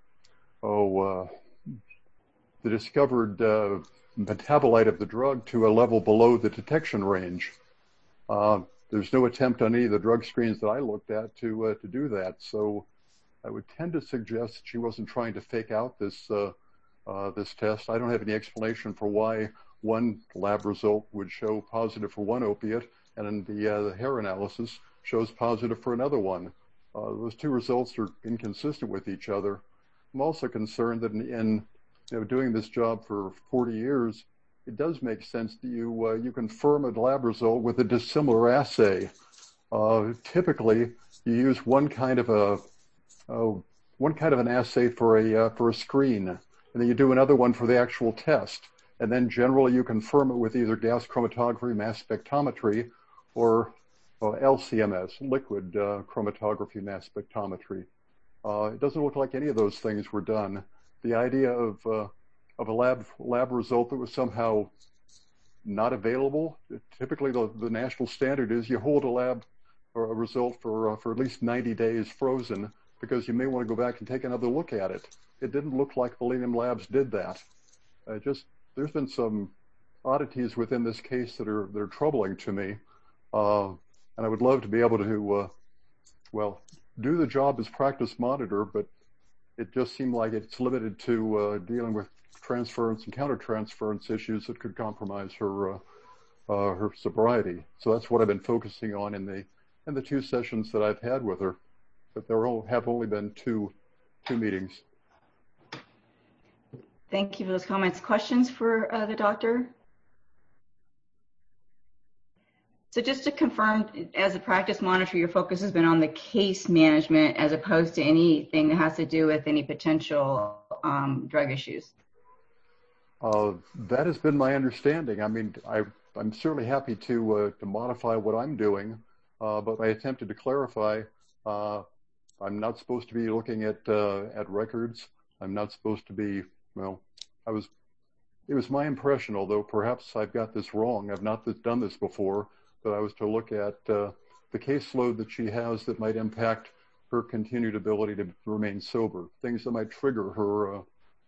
discovered metabolite of the drug to a level below the detection range. There's no attempt on any of the drug screens that I looked at to do that. So I would tend to suggest that she wasn't trying to fake out this test. I don't have any explanation for why one lab result would show positive for one opiate and the hair analysis shows positive for another one. Those two results are inconsistent with each other. I'm also concerned that in doing this job for 40 years, it does make sense that you confirm a lab result with a dissimilar assay. Typically, you use one kind of an assay for a screen, and then you do another one for the actual test, and then generally you confirm it with either gas chromatography, mass spectrometry, or LCMS, liquid chromatography mass spectrometry. It doesn't look like any of those things were done. The idea of a lab result that was somehow not available, typically the national standard is you hold a lab or a result for at least 90 days frozen because you may want to go back and take another look at it. It didn't look like Millennium Labs did that. There's been some oddities within this case that are troubling to me, and I would love to be able to do the job as practice monitor, but it just seemed like it's limited to dealing with transference and countertransference issues that could compromise her sobriety. So that's what I've been focusing on in the two sessions that I've had with her. But there have only been two meetings. Thank you for those comments. Questions for the doctor? So just to confirm, as a practice monitor, your focus has been on the case management as opposed to anything that has to do with any potential drug issues. That has been my understanding. I mean, I'm certainly happy to modify what I'm doing, but I attempted to clarify. I'm not supposed to be looking at records. I'm not supposed to be. It was my impression, although perhaps I've got this wrong. I've not done this before. That I was to look at the caseload that she has that might impact her continued ability to remain sober, things that might trigger her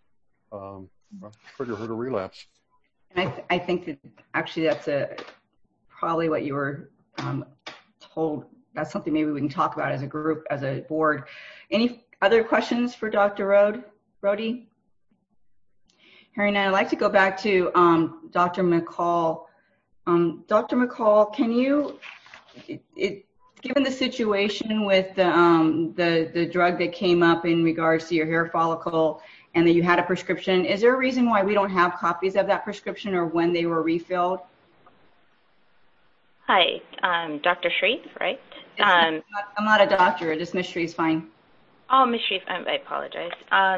to relapse. And I think that actually that's probably what you were told. That's something maybe we can talk about as a group, as a board. Any other questions for Dr. Rohde? Hearing none, I'd like to go back to Dr. McCall. Dr. McCall, can you, given the situation with the drug that came up in regards to your hair follicle and that you had a prescription, is there a reason why we don't have copies of that prescription or when they were refilled? Hi, Dr. Shreve, right? I'm not a doctor. Just Ms. Shreve is fine. Oh, Ms. Shreve, I apologize.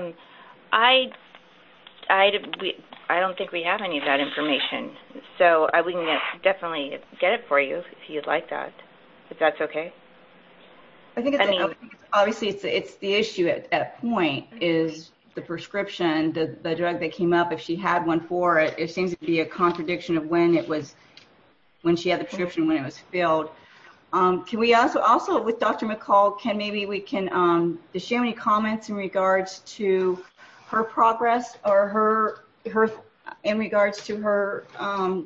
I don't think we have any of that information, so we can definitely get it for you if you'd like that, if that's okay. I think obviously it's the issue at that point is the prescription, the drug that came up. If she had one for it, it seems to be a contradiction of when she had the prescription, when it was filled. Can we also with Dr. McCall, does she have any comments in regards to her progress or her in regards to her I'm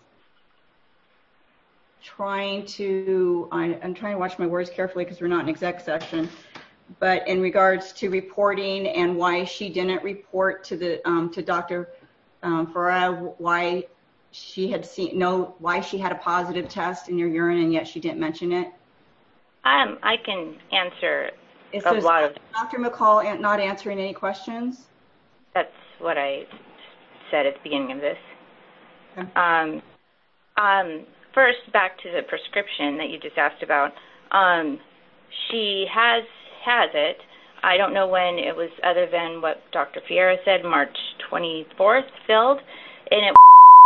trying to watch my words carefully because we're not in exec session, but in regards to reporting and why she didn't report to Dr. Farah why she had why she had a positive test in your urine and yet she didn't mention it? I can answer So a lot of. Dr. McCall not answering any questions? That's what I said at the beginning of this. Okay. First, back to the prescription that you just asked about. She has it. I don't know when it was, other than what Dr. Fiera said, March 24th filled, and it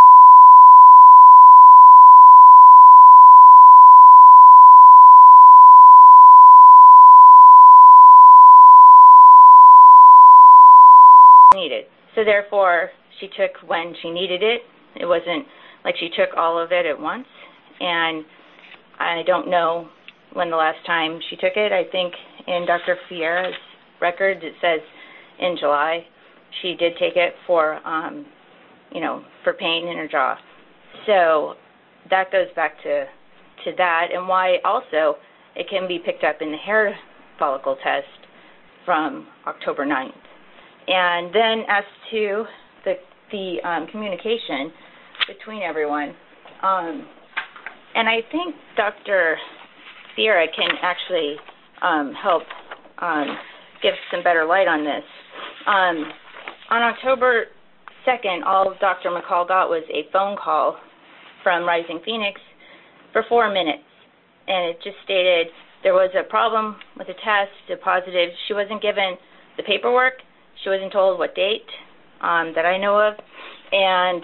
needed. So therefore, she took when she needed it. It wasn't like she took all of it at once. And I don't know when the last time she took it. I think in Dr. Fiera's records it says in July she did take it for, for pain in her jaw. So that goes back to that, and why also it can be picked up in the hair follicle test from October 9th. And then as to the communication between everyone, and I think Dr. Fiera can actually help give some better light on this. On October 2nd, all Dr. McCall got was a phone call from Rising Phoenix for 4 minutes, and it just stated there was a problem with the test, a positive. She wasn't given the paperwork. She wasn't told what date that I know of, and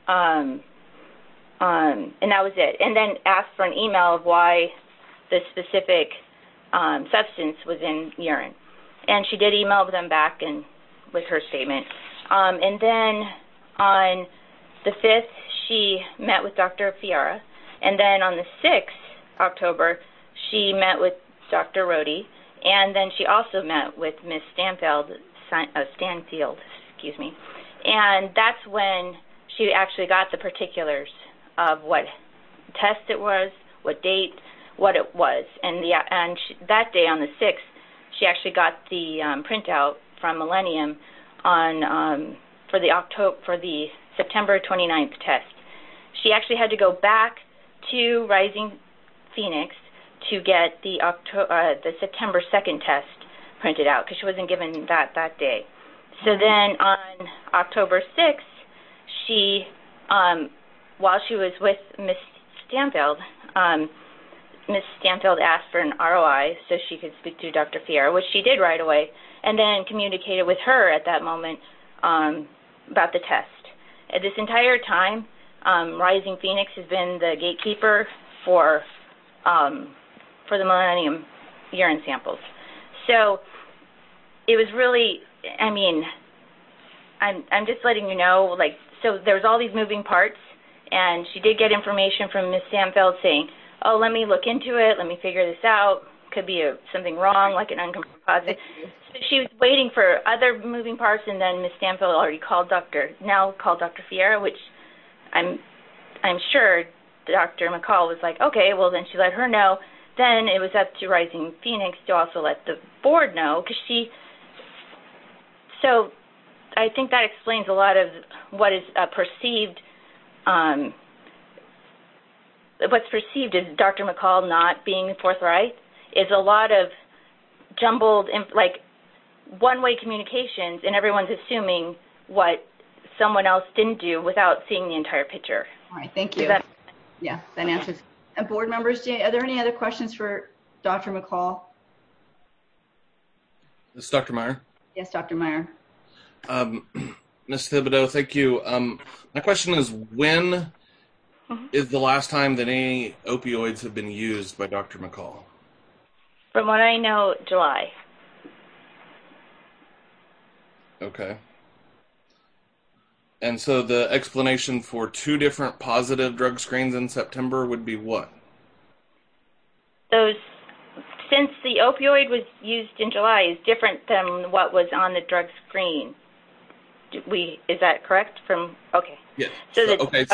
that was it. And then asked for an email of why the specific substance was in urine. And she did email them back and with her statement. And then on the 5th, she met with Dr. Fiera. And then on the 6th, October, she met with Dr. Rohde. And then she also met with Ms. Stanfield, and that's when she actually got the particulars of what test it was, what date, what it was, and that day on the 6th, she actually got the printout from Millennium for the September 29th test. She actually had to go back to Rising Phoenix to get the September 2nd test printed out because she wasn't given that day. So then on October 6th, she, while she was with Ms. Stanfield, Ms. Stanfield asked for an ROI so she could speak to Dr. Fiera, which she did right away, and then communicated with her at that moment about the test. At this entire time, Rising Phoenix has been the gatekeeper for the Millennium urine samples. So it was really, I'm just letting you know, so there's all these moving parts, and she did get information from Ms. Stanfield saying, oh, let me look into it, let me figure this out, could be something wrong, like an unconfirmed positive. So she was waiting for other moving parts, and then Ms. Stanfield already called Dr. Fiera, which I'm sure Dr. McCall was like, okay, well, then she let her know. Then it was up to Rising Phoenix to also let the board know, because so I think that explains a lot of what is perceived, what's perceived as Dr. McCall not being forthright is a lot of jumbled, one-way communications, and everyone's assuming what someone else didn't do without seeing the entire picture. All right, thank you. Yeah, that answers. And board members, are there any other questions for Dr. McCall? This is Dr. Meyer. Yes, Dr. Meyer. Ms. Thibodeau, thank you. My question is, when is the last time that any opioids have been used by Dr. McCall? From what I know, July. Okay. And so the explanation for 2 different positive drug screens in September would be what? Since the opioid was used in July, is different than what was on the drug screen. Is that correct? Okay. Yes. Okay.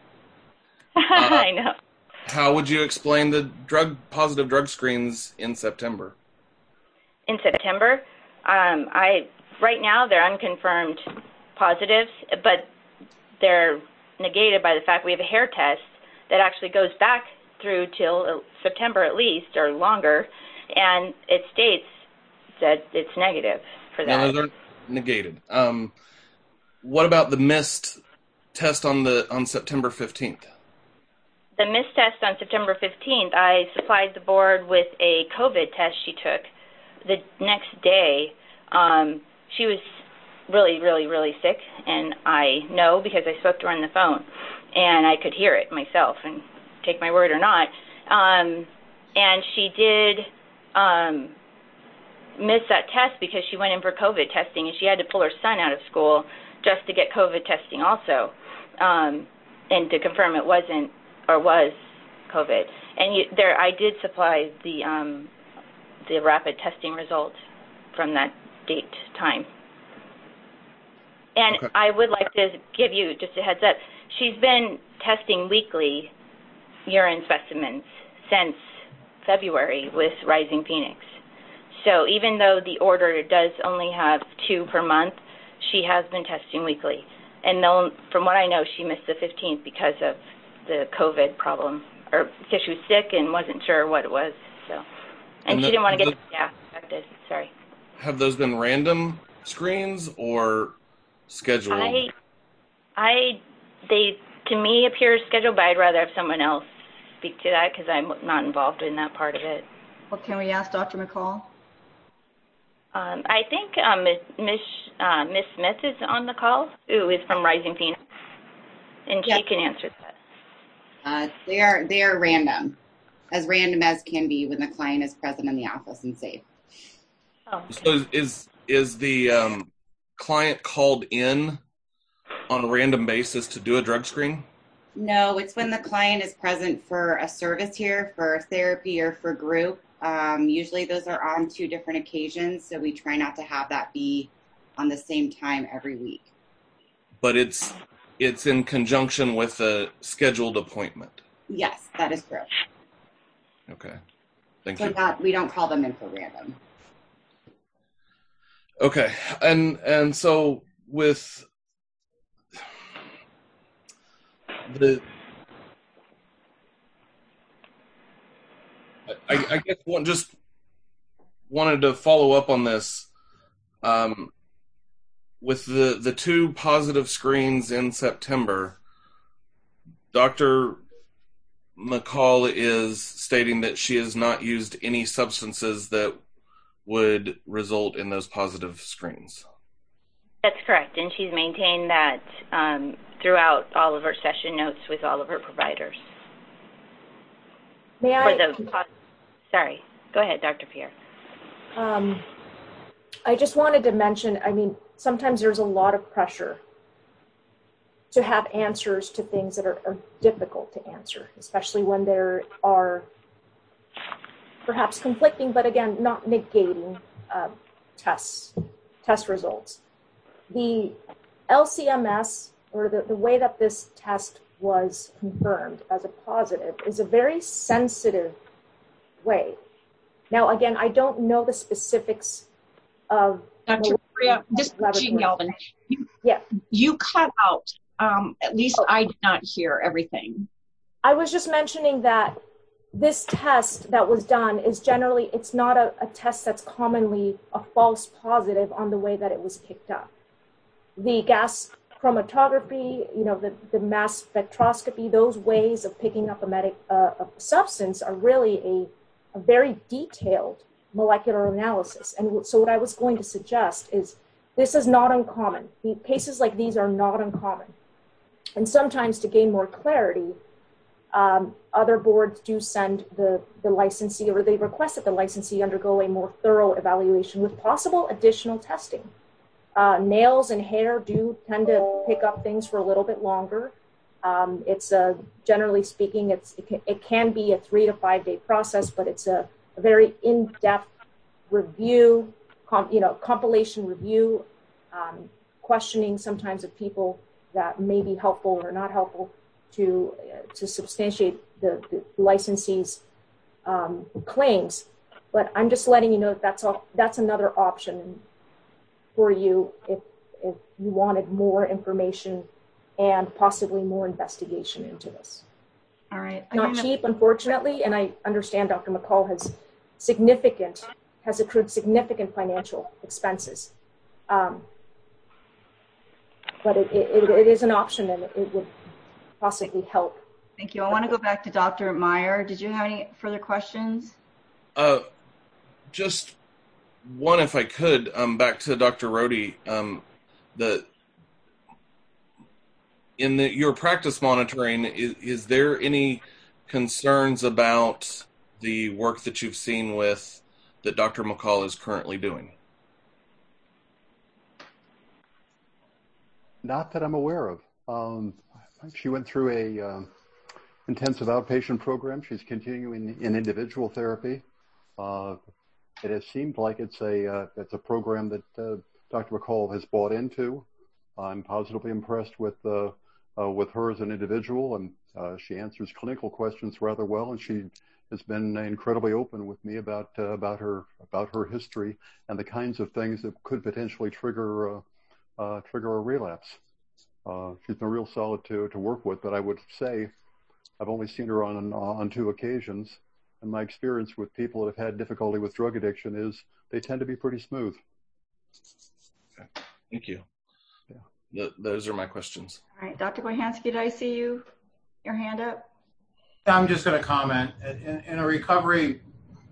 I know. How would you explain the positive drug screens in September? In September, right now they're unconfirmed positives, but they're negated by the fact we have a hair test that actually goes back through till September at least, or longer, and it states said it's negative for that. No, those aren't negated. What about the missed test on September 15th? The missed test on September 15th, I supplied the board with a COVID test she took. The next day, she was really, really, really sick, and I know because I spoke to her on the phone, and I could hear it myself, and take my word or not. And she did miss that test because she went in for COVID testing, and she had to pull her son out of school just to get COVID testing also, and to confirm it wasn't or was COVID. And I did supply the rapid testing results from that date time. And okay. I would like to give you just a heads up. She's been testing weekly urine specimens since February with Rising Phoenix. So even though the order does only have 2 per month, she has been testing weekly. And from what I know, she missed the 15th because of the COVID problem, or because she was sick and wasn't sure what it was. So, and she didn't want to get infected. Sorry. Have those been random screens or scheduled? They to me appear scheduled, but I'd rather have someone else speak to that because I'm not involved in that part of it. Well, can we ask Dr. McCall? I think Miss Smith is on the call, who is from Rising Phoenix, and she can answer that. They are random as can be when the client is present in the office and safe. Oh, okay. So is the client called in on a random basis to do a drug screen? No, it's when the client is present for a service here, for therapy or for group. Usually those are on 2 different occasions, so we try not to have that be on the same time every week. But it's in conjunction with a scheduled appointment. Yes, that is correct. Okay, thank you. We don't call them in for random. Okay, and so with I guess just wanted to follow up on this. With the 2 positive screens in September, Dr. McCall is stating that she has not used any substances that would result in those positive screens. That's correct, and she's maintained that throughout all of her session notes with all of her providers. May I? Sorry, go ahead, Dr. Pierre. I just wanted to mention, sometimes there's a lot of pressure to have answers to things that are difficult to answer, especially when there are perhaps conflicting, but again, not negating test results. The LCMS, or the way that this test was confirmed as a positive, is a very sensitive way. Now, again, I don't know the specifics of Dr. Maria, this is Jean Galvin. You cut out. At least I did not hear everything. I was just mentioning that this test that was done is generally, it's not a test that's commonly a false positive on the way that it was picked up. The gas chromatography, the mass spectroscopy, those ways of picking up a substance are really a very detailed molecular analysis. And so what I was going to suggest is this is not uncommon. Cases like these are not uncommon. And sometimes to gain more clarity, other boards do send the licensee, or they request that the licensee undergo a more thorough evaluation with possible additional testing. Nails and hair do tend to pick up things for a little bit longer. It's generally speaking, it can be a 3 to 5 day process, but it's a very in-depth review, compilation review, questioning sometimes of people that may be helpful or not helpful to substantiate the licensee's claims. But I'm just letting you know that's another option for you if you wanted more information and possibly more investigation into this. All right. Not cheap, unfortunately, and I understand Dr. McCall has significant has accrued significant financial expenses. But it is an option, and it would possibly help. Thank you. I want to go back to Dr. Meyer. Did you have any further questions? Just one, if I could, back to Dr. Rohde. Your practice monitoring, is there any concerns about the work that you've seen that Dr. McCall is currently doing? Not that I'm aware of. She went through a intensive outpatient program. She's continuing in individual therapy. It has seemed like it's a program that Dr. McCall has bought into. I'm positively impressed with her as an individual, and she answers clinical questions rather well, and she has been incredibly open with me about her history and the kinds of things that could potentially trigger a relapse. She's been real solid to work with, but I would say I've only seen her on 2 occasions, and my experience with people that have had difficulty with drug addiction is they tend to be pretty smooth. Okay. Thank you. Yeah. Those are my questions. All right, Dr. Boyansky, did I see your hand up? I'm just going to comment. In a recovery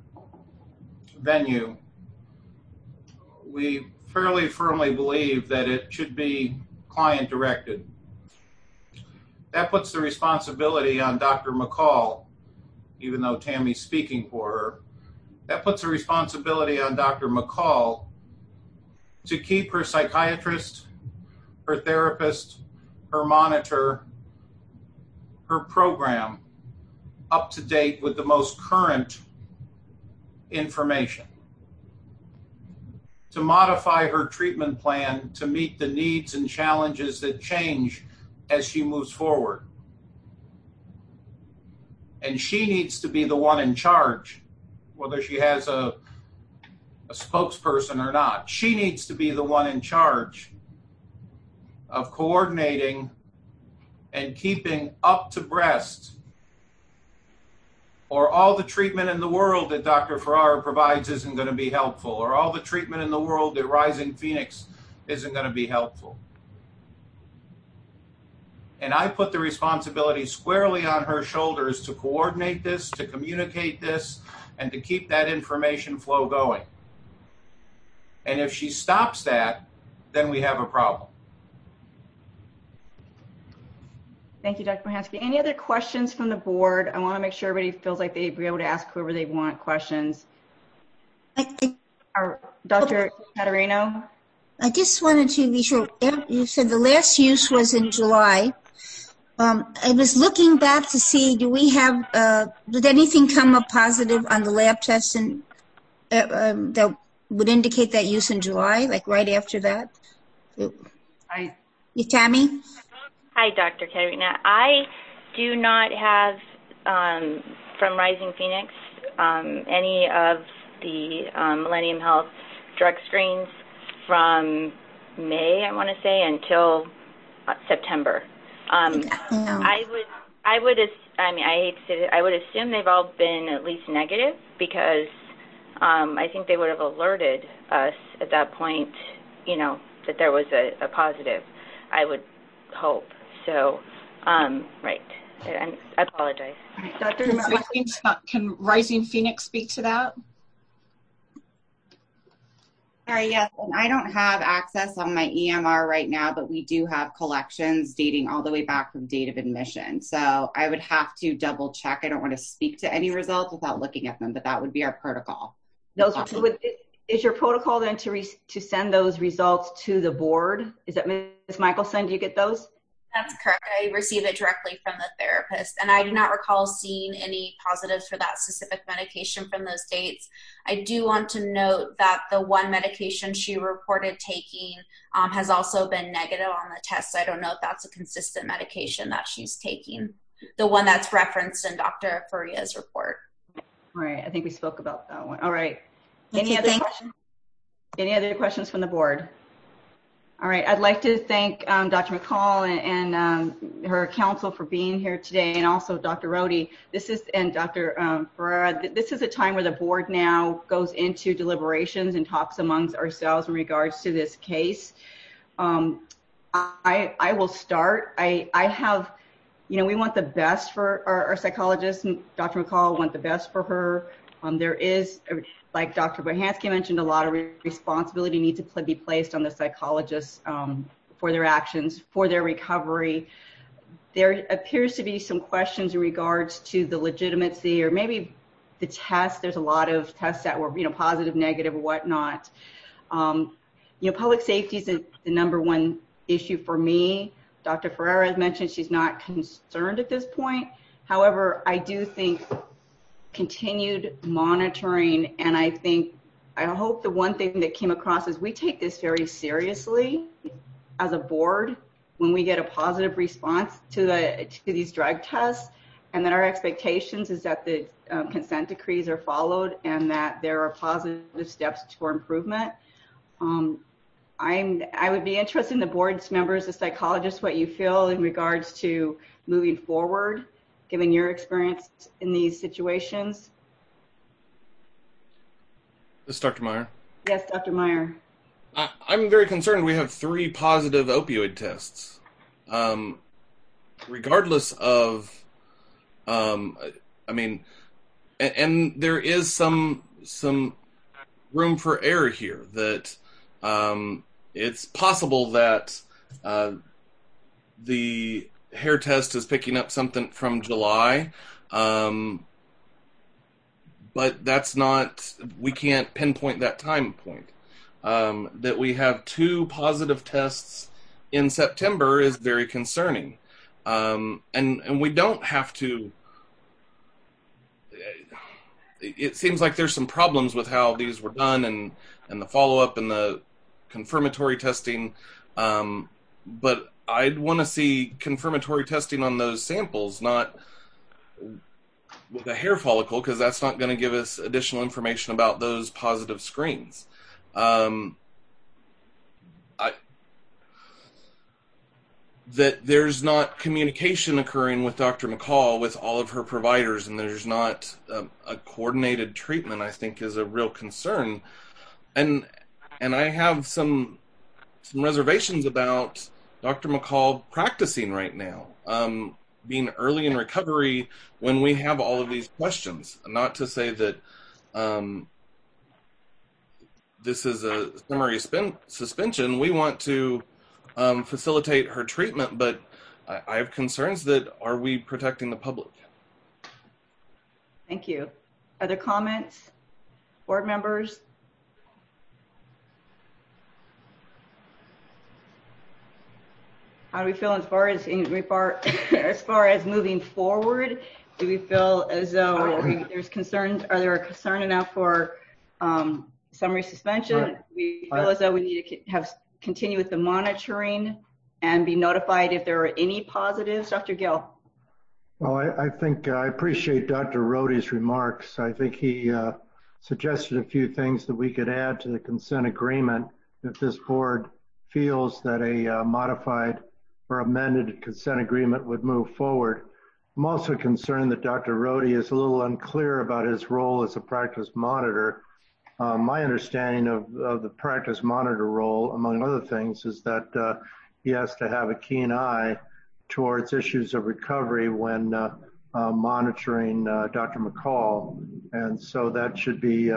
venue, we fairly firmly believe that it should be client-directed. That puts the responsibility on Dr. McCall, even though Tammy's speaking for her. That puts the responsibility on Dr. McCall to keep her psychiatrist, her therapist, her monitor, her program up to date with the most current information, to modify her treatment plan to meet the needs and challenges that change as she moves forward. And she needs to be the one in charge, whether she has a spokesperson or not. She needs to be the one in charge of coordinating and keeping up to breast, or all the treatment in the world that Dr. Ferrara provides isn't going to be helpful, or all the treatment in the world that Rising Phoenix isn't going to be helpful. And I put the responsibility squarely on her shoulders to coordinate this, to communicate this, and to keep that information flow going. And if she stops that, then we have a problem. Thank you, Dr. Boyansky. Any other questions from the board? I want to make sure everybody feels like they'd be able to ask whoever they want questions. Dr. Caterino? I just wanted to be sure. You said the last use was in July. I was looking back to see, do we have, did anything come up positive on the lab test and that would indicate that use in July, like right after that? Tammy? Hi, Dr. Caterina. I do not have, from Rising Phoenix, any of the Millennium Health drug screens from May, I want to say, until September. I would assume they've all been at least negative, because I think they would have alerted us at that point, that there was a positive. I would hope. So, right. I apologize. Can Rising Phoenix speak to that? Sorry, yes, and I don't have access on my EMR right now, but we do have collections dating all the way back from date of admission. So I would have to double check. I don't want to speak to any results without looking at them, but that would be our protocol. Is your protocol then to send those results to the board? Is that Ms. Michelson? Do you get those? That's correct. I receive it directly from the therapist, and I do not recall seeing any positives for that specific medication from those dates. I do want to note that the one medication she reported taking has also been negative on the test. So I don't know if that's a consistent medication that she's taking, the one that's referenced in Dr. Faria's report. Right. I think we spoke about that one. All right. Any other questions? Any other questions from the board? All right, I'd like to thank Dr. McCall and her counsel for being here today, and also Dr. Rohde. And Dr. Ferreira. This is a time where the board now goes into deliberations and talks amongst ourselves in regards to this case. I will start. I have, we want the best for our psychologist, and Dr. McCall want the best for her. There is, like Dr. Bohansky mentioned, a lot of responsibility needs to be placed on the psychologists for their actions, for their recovery. There appears to be some questions in regards to the legitimacy or maybe the test. There's a lot of tests that were, positive, negative, or whatnot. Public safety is the number one issue for me. Dr. Ferreira has mentioned she's not concerned at this point. However, I do think continued monitoring, and I hope the one thing that came across is we take this very seriously as a board when we get a positive response to these drug tests, and that our expectations is that the consent decrees are followed and that there are positive steps for improvement. I would be interested in the board's members, the psychologists, what you feel in regards to moving forward, given your experience in these situations. This is Dr. Meyer. Yes, Dr. Meyer. I'm very concerned. We have 3 positive opioid tests. Regardless of, and there is some room for error here that it's possible that the hair test is picking up something from July, but that's not, we can't pinpoint that time point. That we have 2 positive tests in September is very concerning. And we don't have to, it seems like there's some problems with how these were done and the follow-up and the confirmatory testing, but I'd want to see confirmatory testing on those samples, not with a hair follicle, because that's not going to give us additional information about those positive screens. That there's not communication occurring with Dr. McCall, with all of her providers, and there's not a coordinated treatment, I think, is a real concern. And I have some reservations about Dr. McCall practicing right now, being early in recovery when we have all of these questions. Not to say that this is a summary suspension. We want to facilitate her treatment, but I have concerns that are we protecting the public? Thank you. Other comments? Board members? How do we feel as far as moving forward? Do we feel as though there's concerns? Are there concern enough for summary suspension? Do we feel as though we need to continue with the monitoring and be notified if there are any positives? Dr. Gill. Well, I think I appreciate Dr. Rohde's remarks. I think he suggested a few things that we could add to the consent agreement if this board feels that a modified or amended consent agreement would move forward. I'm also concerned that Dr. Rohde is a little unclear about his role as a practice monitor. My understanding of the practice monitor role, among other things, is that he has to have a keen eye towards issues of recovery when monitoring Dr. McCall. And so that should be,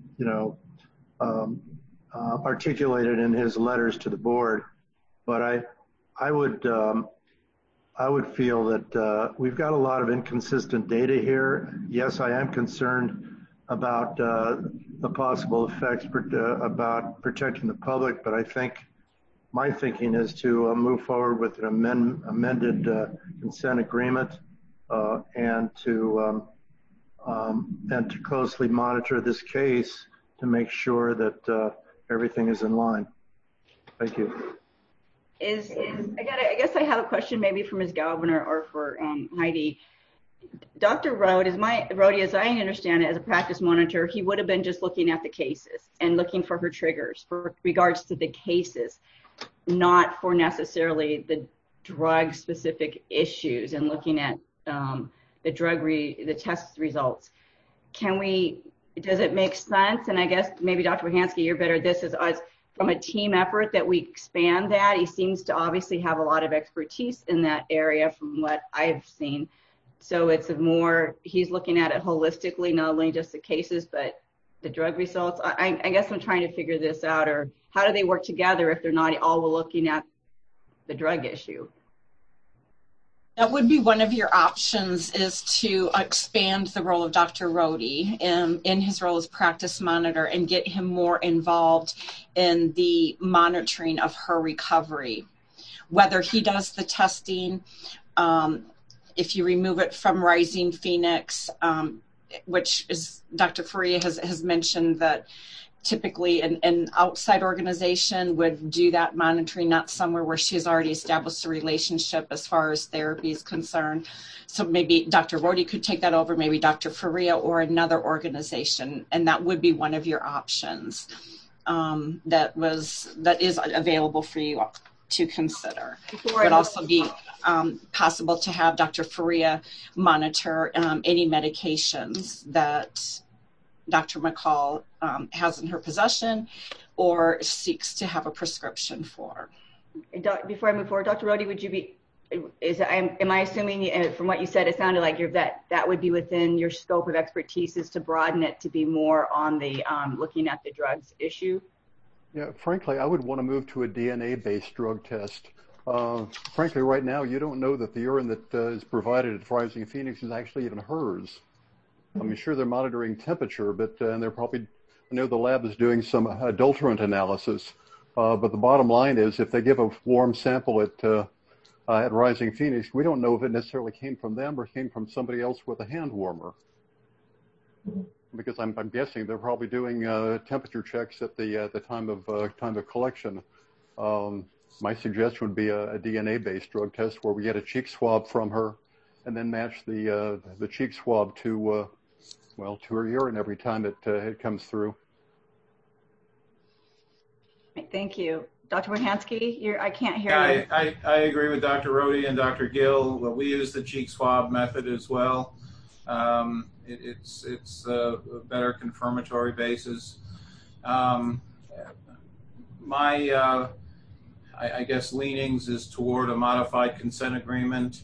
articulated in his letters to the board. But I would feel that we've got a lot of inconsistent data here. Yes, I am concerned about the possible effects about protecting the public, but I think my thinking is to move forward with an amended consent agreement and to closely monitor this case to make sure that everything is in line. Thank you. I guess I have a question maybe for Ms. Galvin or for Heidi. Dr. Rohde, as I understand it, as a practice monitor, he would have been just looking at the cases and looking for her triggers for regards to the cases. not for necessarily the drug specific issues and looking at the test results. Does it make sense? And I guess maybe Dr. Bohansky, you're better at this as from a team effort that we expand that. He seems to obviously have a lot of expertise in that area from what I've seen. So it's he's looking at it holistically, not only just the cases, but the drug results. I guess I'm trying to figure this out, or how do they work together if they're not all looking at the drug issue? That would be one of your options, is to expand the role of Dr. Rohde in his role as practice monitor and get him more involved in the monitoring of her recovery. Whether he does the testing, if you remove it from Rising Phoenix, which is Dr. Faria has mentioned that typically an outside organization would do that monitoring, not somewhere where she's already established a relationship as far as therapy is concerned. So maybe Dr. Rohde could take that over, maybe Dr. Faria or another organization, and that would be one of your options that is available for you to consider. It would also be possible to have Dr. Faria monitor any medications that Dr. McCall has in her possession or seeks to have a prescription for. Before I move forward, Dr. Rohde, would you be, am I assuming from what you said, it sounded like that would be within your scope of expertise, is to broaden it to be more on the looking at the drugs issue? Yeah, frankly, I would want to move to a DNA-based drug test. Frankly, right now, you don't know that the urine that is provided at Rising Phoenix is actually even hers. I mean, sure, they're monitoring temperature, but they're probably, I know the lab is doing some adulterant analysis, but the bottom line is if they give a warm sample at Rising Phoenix, we don't know if it necessarily came from them or came from somebody else with a hand warmer. Because I'm guessing they're probably doing temperature checks at the time of collection. My suggestion would be a DNA-based drug test where we get a cheek swab from her and then match the cheek swab to her urine every time it comes through. Thank you. Dr. Bohansky, I can't hear you. I agree with Dr. Rohde and Dr. Gill. We use the cheek swab method as well. It's a better confirmatory basis. I guess leanings is toward a modified consent agreement.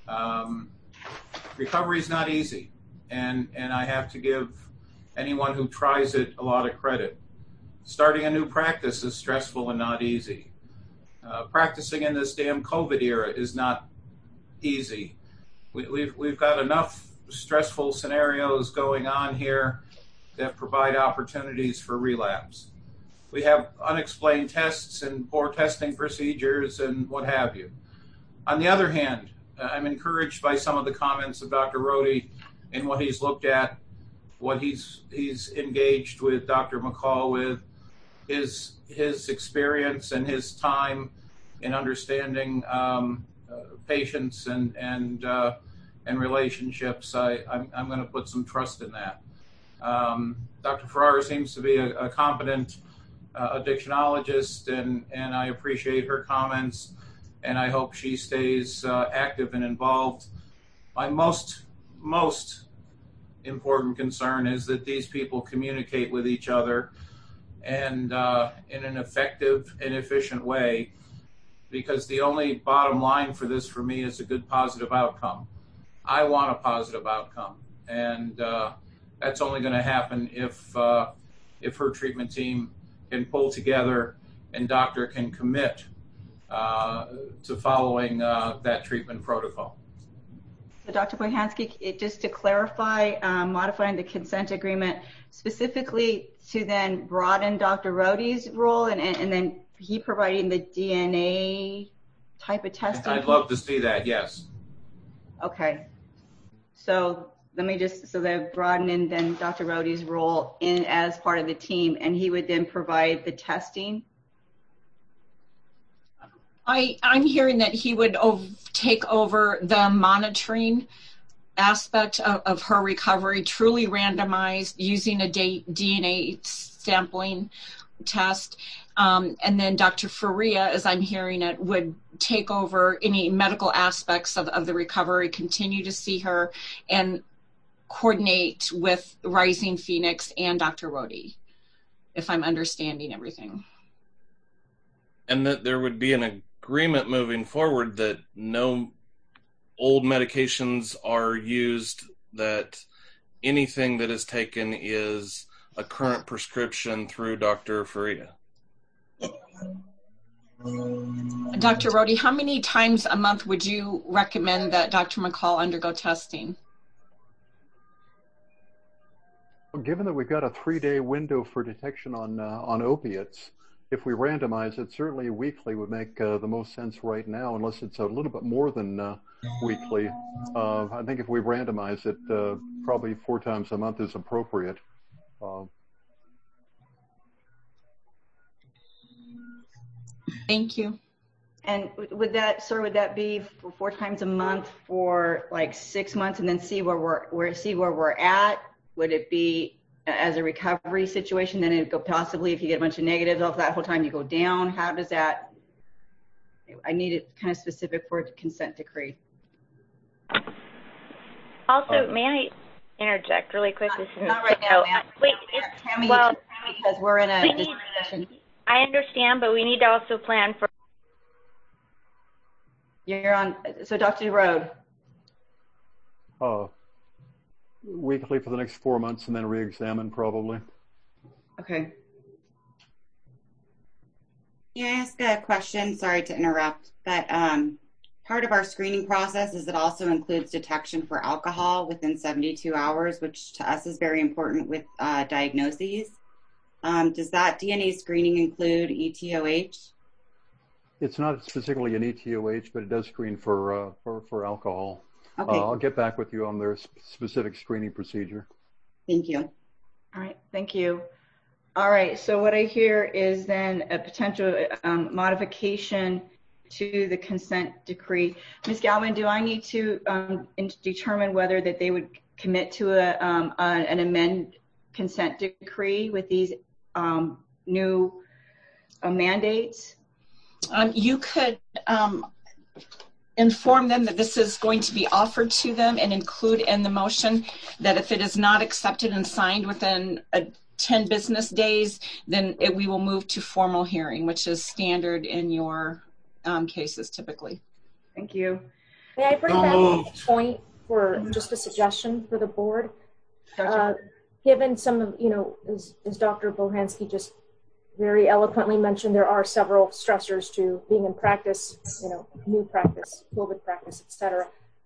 Recovery is not easy, and I have to give anyone who tries it a lot of credit. Starting a new practice is stressful and not easy. Practicing in this damn COVID era is not easy. We've got enough stressful scenarios going on here that provide opportunities for relapse. We have unexplained tests and poor testing procedures and what have you. On the other hand, I'm encouraged by some of the comments of Dr. Rohde in what he's looked at, what he's engaged with Dr. McCall with, his experience and his time in understanding patients and relationships. I'm going to put some trust in that. Dr. Farrar seems to be a competent addictionologist, and I appreciate her comments, and I hope she stays active and involved. My most important concern is that these people communicate with each other and in an effective and efficient way, because the only bottom line for this for me is a good positive outcome. I want a positive outcome, and that's only going to happen if her treatment team can pull together and doctor can commit to following that treatment protocol. So Dr. Bohansky, just to clarify, modifying the consent agreement specifically to then broaden Dr. Rohde's role and then he providing the DNA type of testing? I'd love to see that, yes. Okay. So they're broadening then Dr. Rohde's role in as part of the team, and he would then provide the testing? I'm hearing that he would take over the monitoring aspect of her recovery, truly randomized, using a DNA sampling test. And then Dr. Faria, as I'm hearing it, would take over any medical aspects of the recovery, continue to see her, and coordinate with Rising Phoenix and Dr. Rohde, if I'm understanding everything. And that there would be an agreement moving forward that no old medications are used, that anything that is taken is a current prescription through Dr. Faria. Dr. Rohde, how many times a month would you recommend that Dr. McCall undergo testing? Well, given that we've got a 3-day window for detection on opiates, if we randomize it, certainly weekly would make the most sense right now, unless it's a little bit more than weekly. I think if we randomize it, probably 4 times a month is appropriate. Thank you. And would that be for 4 times a month for like 6 months, and then see where we're at? Would it be as a recovery situation? Then it'd go possibly, if you get a bunch of negatives off that whole time, you go down. How does that? I need it kind of specific for a consent decree. Also, may I interject really quick? This is not right now, ma'am. Wait, Tammy, well, because we're in a discussion. I understand, but we need to also plan for. You're on. So, Dr. Rohde. Weekly for the next 4 months, and then re-examine probably. Okay. Can I ask a question? Sorry to interrupt, but part of our screening process is it also includes detection for alcohol within 72 hours, which to us is very important with diagnoses. Does that DNA screening include ETOH? It's not specifically an ETOH, but it does screen for alcohol. Okay. I'll get back with you on their specific screening procedure. Thank you. All right. Thank you. All right. So what I hear is then a potential modification to the consent decree. Ms. Galvin, do I need to determine whether that they would commit to an amend consent decree with these new mandates? You could inform them that this is going to be offered to them, and include in the motion that if it is not accepted and signed within 10 business days, then we will move to formal hearing, which is standard in your cases typically. Thank you. May I bring back a point for just a suggestion for the board? Given some of, as Dr. Bohansky just very eloquently mentioned, there are several stressors to being in practice, new practice, COVID practice, et cetera.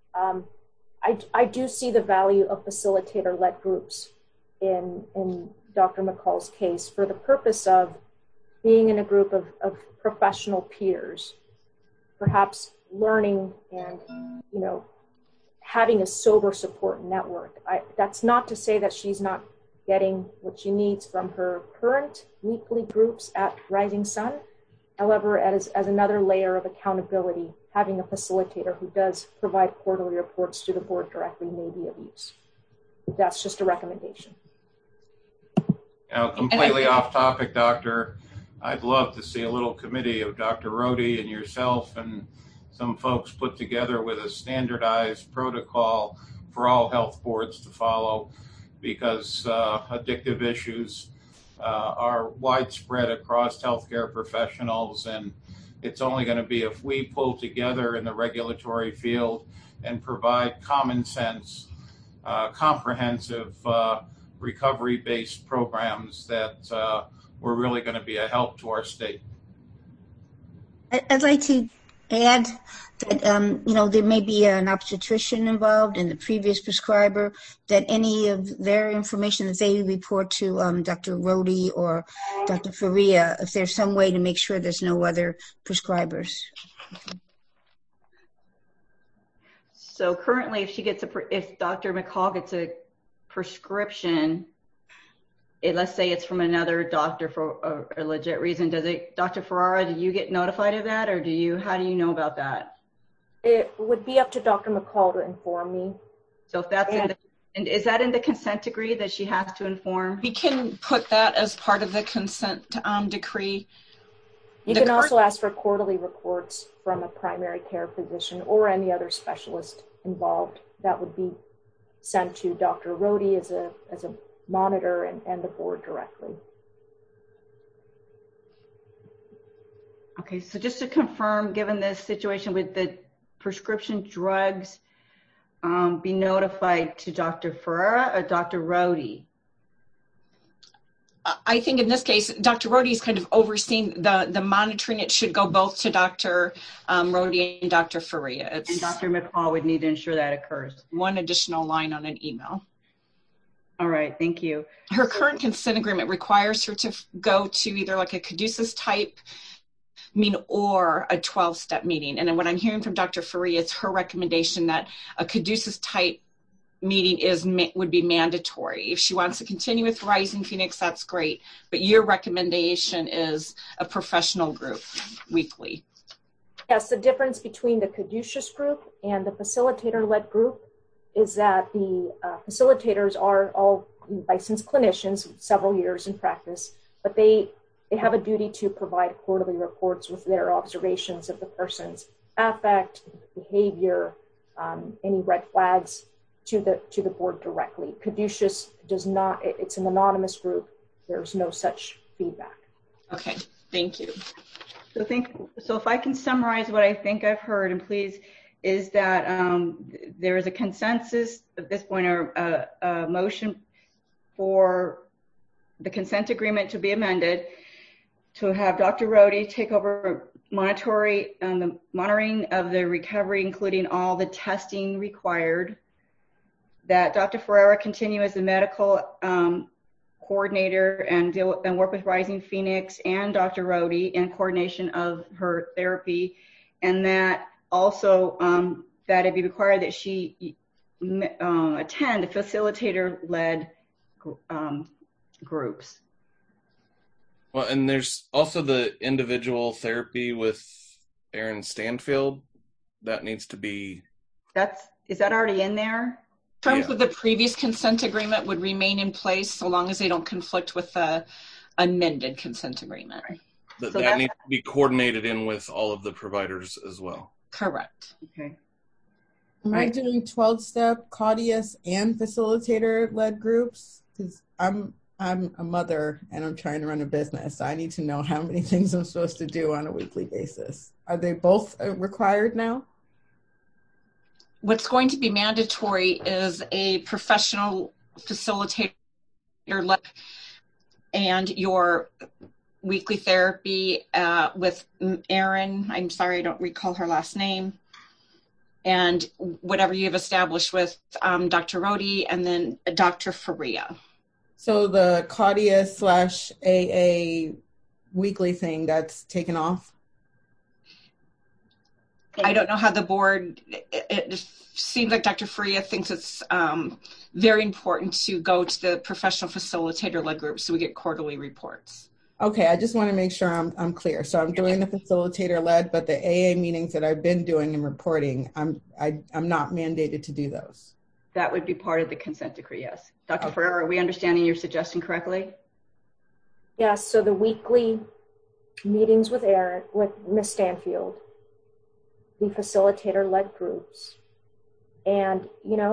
I do see the value of facilitator-led groups in Dr. McCall's case for the purpose of being in a group of professional peers, perhaps learning and, having a sober support network. That's not to say that she's not getting what she needs from her current weekly groups at Rising Sun. However, as another layer of accountability, having a facilitator who does provide quarterly reports to the board directly may be of use. That's just a recommendation. Completely off topic, Doctor. I'd love to see a little committee of Dr. Rohde and yourself and some folks put together with a standardized protocol for all health boards to follow, because addictive issues are widespread across healthcare professionals, and it's only going to be if we pull together in the regulatory field and provide common sense, comprehensive recovery-based programs that we're really going to be a help to our state. I'd like to add that, there may be an obstetrician involved and the previous prescriber, that any of their information that they report to Dr. Rohde or Dr. Faria, if there's some way to make sure there's no other prescribers. So currently, if Dr. McCall gets a prescription, let's say it's from another doctor for a legit reason, Dr. Ferrara, do you get notified of that, or how do you know about that? It would be up to Dr. McCall to inform me. So if that's And is that in the consent decree that she has to inform? We can put that as part of the consent decree. You can also ask for quarterly reports from a primary care physician or any other specialist involved. That would be sent to Dr. Rohde as a monitor and the board directly. Okay, so just to confirm, given this situation with the prescription drugs, be notified to Dr. Ferreira or Dr. Rohde? I think in this case, Dr. Rohde is kind of overseeing the monitoring. It should go both to Dr. Rohde and Dr. Faria. And Dr. McCall would need to ensure that occurs. One additional line on an email. All right, thank you. Her current consent agreement requires her to go to either like a caduceus type meeting or a 12-step meeting. And then what I'm hearing from Dr. Faria is her recommendation that a caduceus type meeting would be mandatory. If she wants to continue with Rising Phoenix, that's great. But your recommendation is a professional group weekly. Yes, the difference between the caduceus group and the facilitator-led group is that the facilitators are all licensed clinicians, several years in practice, but they have a duty to provide quarterly reports with their observations of the person's affect, behavior, any red flags, to the board directly. Caduceus does not, it's an anonymous group. There's no such feedback. Okay, thank you. So if I can summarize what I think I've heard, and please, is that there is a consensus at this point, or a motion for the consent agreement to be amended to have Dr. Rohde take over the monitoring of the recovery, including all the testing required, that Dr. Ferreira continue as the medical coordinator and work with Rising Phoenix and Dr. Rohde in coordination of her therapy, and that also that it be required that she attend the facilitator-led groups. Well, and there's also the individual therapy with Aaron Stanfield that needs to be. Is that already in there? Terms of the previous consent agreement would remain in place so long as they don't conflict with the amended consent agreement. That needs to be coordinated in with all of the providers as well. Correct. Okay. Am I doing 12-step, CAUDIUS, and facilitator-led groups? Because I'm a mother and I'm trying to run a business. So I need to know how many things I'm supposed to do on a weekly basis. Are they both required now? What's going to be mandatory is a professional facilitator and your weekly therapy with Erin. I'm sorry, I don't recall her last name. And whatever you've established with Dr. Rohde and then Dr. Faria. So the CAUDIUS/AA weekly thing, that's taken off? I don't know how the board, it seems like Dr. Faria thinks it's very important to go to the professional facilitator-led group so we get quarterly reports. Okay, I just want to make sure I'm clear. So I'm doing the facilitator-led, but the AA meetings that I've been doing and reporting, I'm not mandated to do those. That would be part of the consent decree, yes. Dr. Ferreira, are we understanding your suggestion correctly? Yes, so the weekly meetings with Ms. Stanfield, the facilitator-led groups, and,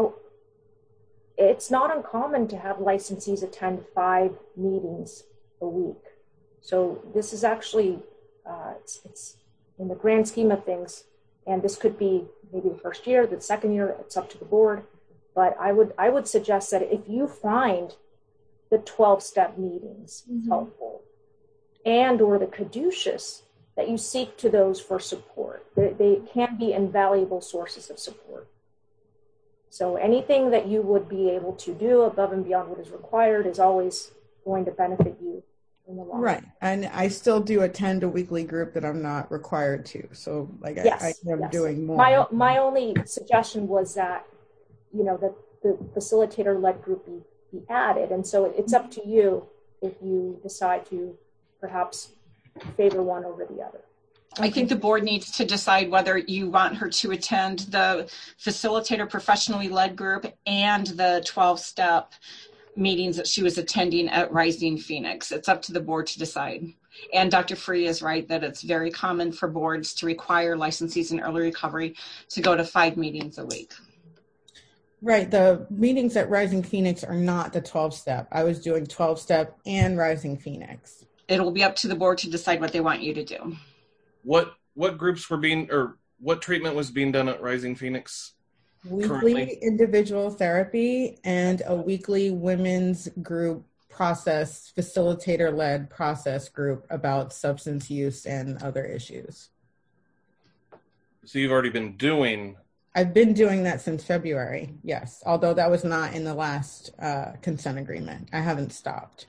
it's not uncommon to have licensees attend 5 meetings a week. So this is actually, it's in the grand scheme of things, and this could be maybe the first year, the second year, it's up to the board. But I would suggest that if you find the 12-step meetings helpful and or the caduceus, that you seek to those for support. They can be invaluable sources of support. So anything that you would be able to do above and beyond what is required is always going to benefit you in the long run. Right, and I still do attend a weekly group that I'm not required to. So I am doing more. My only suggestion was that, that the facilitator-led group be added. And so it's up to you if you decide to perhaps favor one over the other. I think the board needs to decide whether you want her to attend the facilitator professionally led group and the 12-step meetings that she was attending at Rising Phoenix. It's up to the board to decide. And Dr. Free is right that it's very common for boards to require licensees in early recovery to go to 5 meetings a week. Right. The meetings at Rising Phoenix are not the 12-step. I was doing 12-step and Rising Phoenix. It'll be up to the board to decide what they want you to do. What groups were being, or what treatment was being done at Rising Phoenix? Weekly currently? individual therapy and a weekly women's group process, facilitator-led process group about substance use and other issues. So you've already been doing... I've been doing that since February, yes, although that was not in the last consent agreement. I haven't stopped.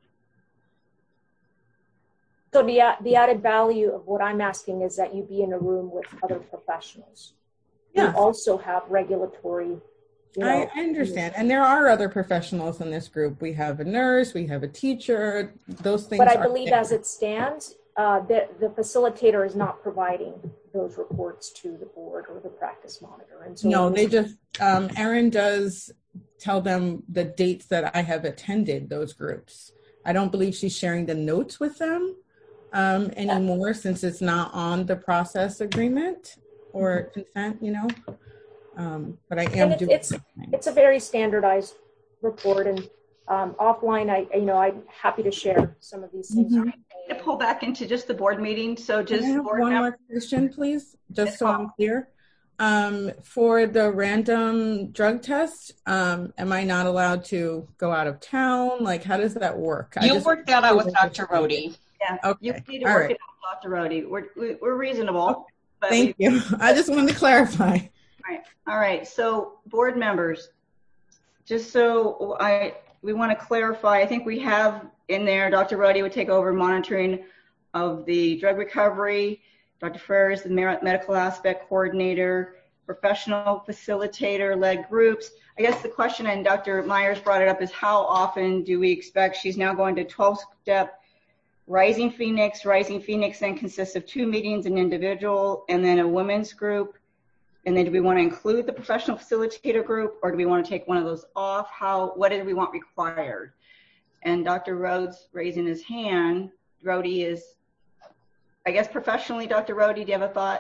So the added value of what I'm asking is that you be in a room with other professionals. Yeah. You also have regulatory. I understand. And there are other professionals in this group. We have a nurse, we have a teacher, those things. But I believe as it stands, the facilitator is not providing those reports to the board or the practice monitor. And so no, they just, Erin does tell them the dates that I have attended those groups. I don't believe she's sharing the notes with them anymore since it's not on the process agreement or consent, but I am doing it's a very standardized report, and offline, I'm happy to share some of these things. To pull back into just the board meeting, so just Can I have board one members. more question, please, just so I'm clear. For the random drug test, am I not allowed to go out of town? Like, how does that work? You'll work that out with Dr. Rohde. Yeah, Okay. you need to work it out with Dr. Rohde. We're reasonable. But Thank you. I just wanted to clarify. All right. So board members, just so we want to clarify, I think we have in there, Dr. Rohde would take over monitoring of the drug recovery. Dr. Ferrer is the medical aspect coordinator, professional facilitator-led groups. I guess the question, and Dr. Myers brought it up, is how often do we expect? She's now going to 12-step Rising Phoenix. Rising Phoenix then consists of 2 meetings, an individual and then a women's group. And then do we want to include the professional facilitator group, or do we want to take one of those off? What do we want required? And Dr. Rhodes raising his hand. Rohde is, I guess, professionally, Dr. Rohde, do you have a thought?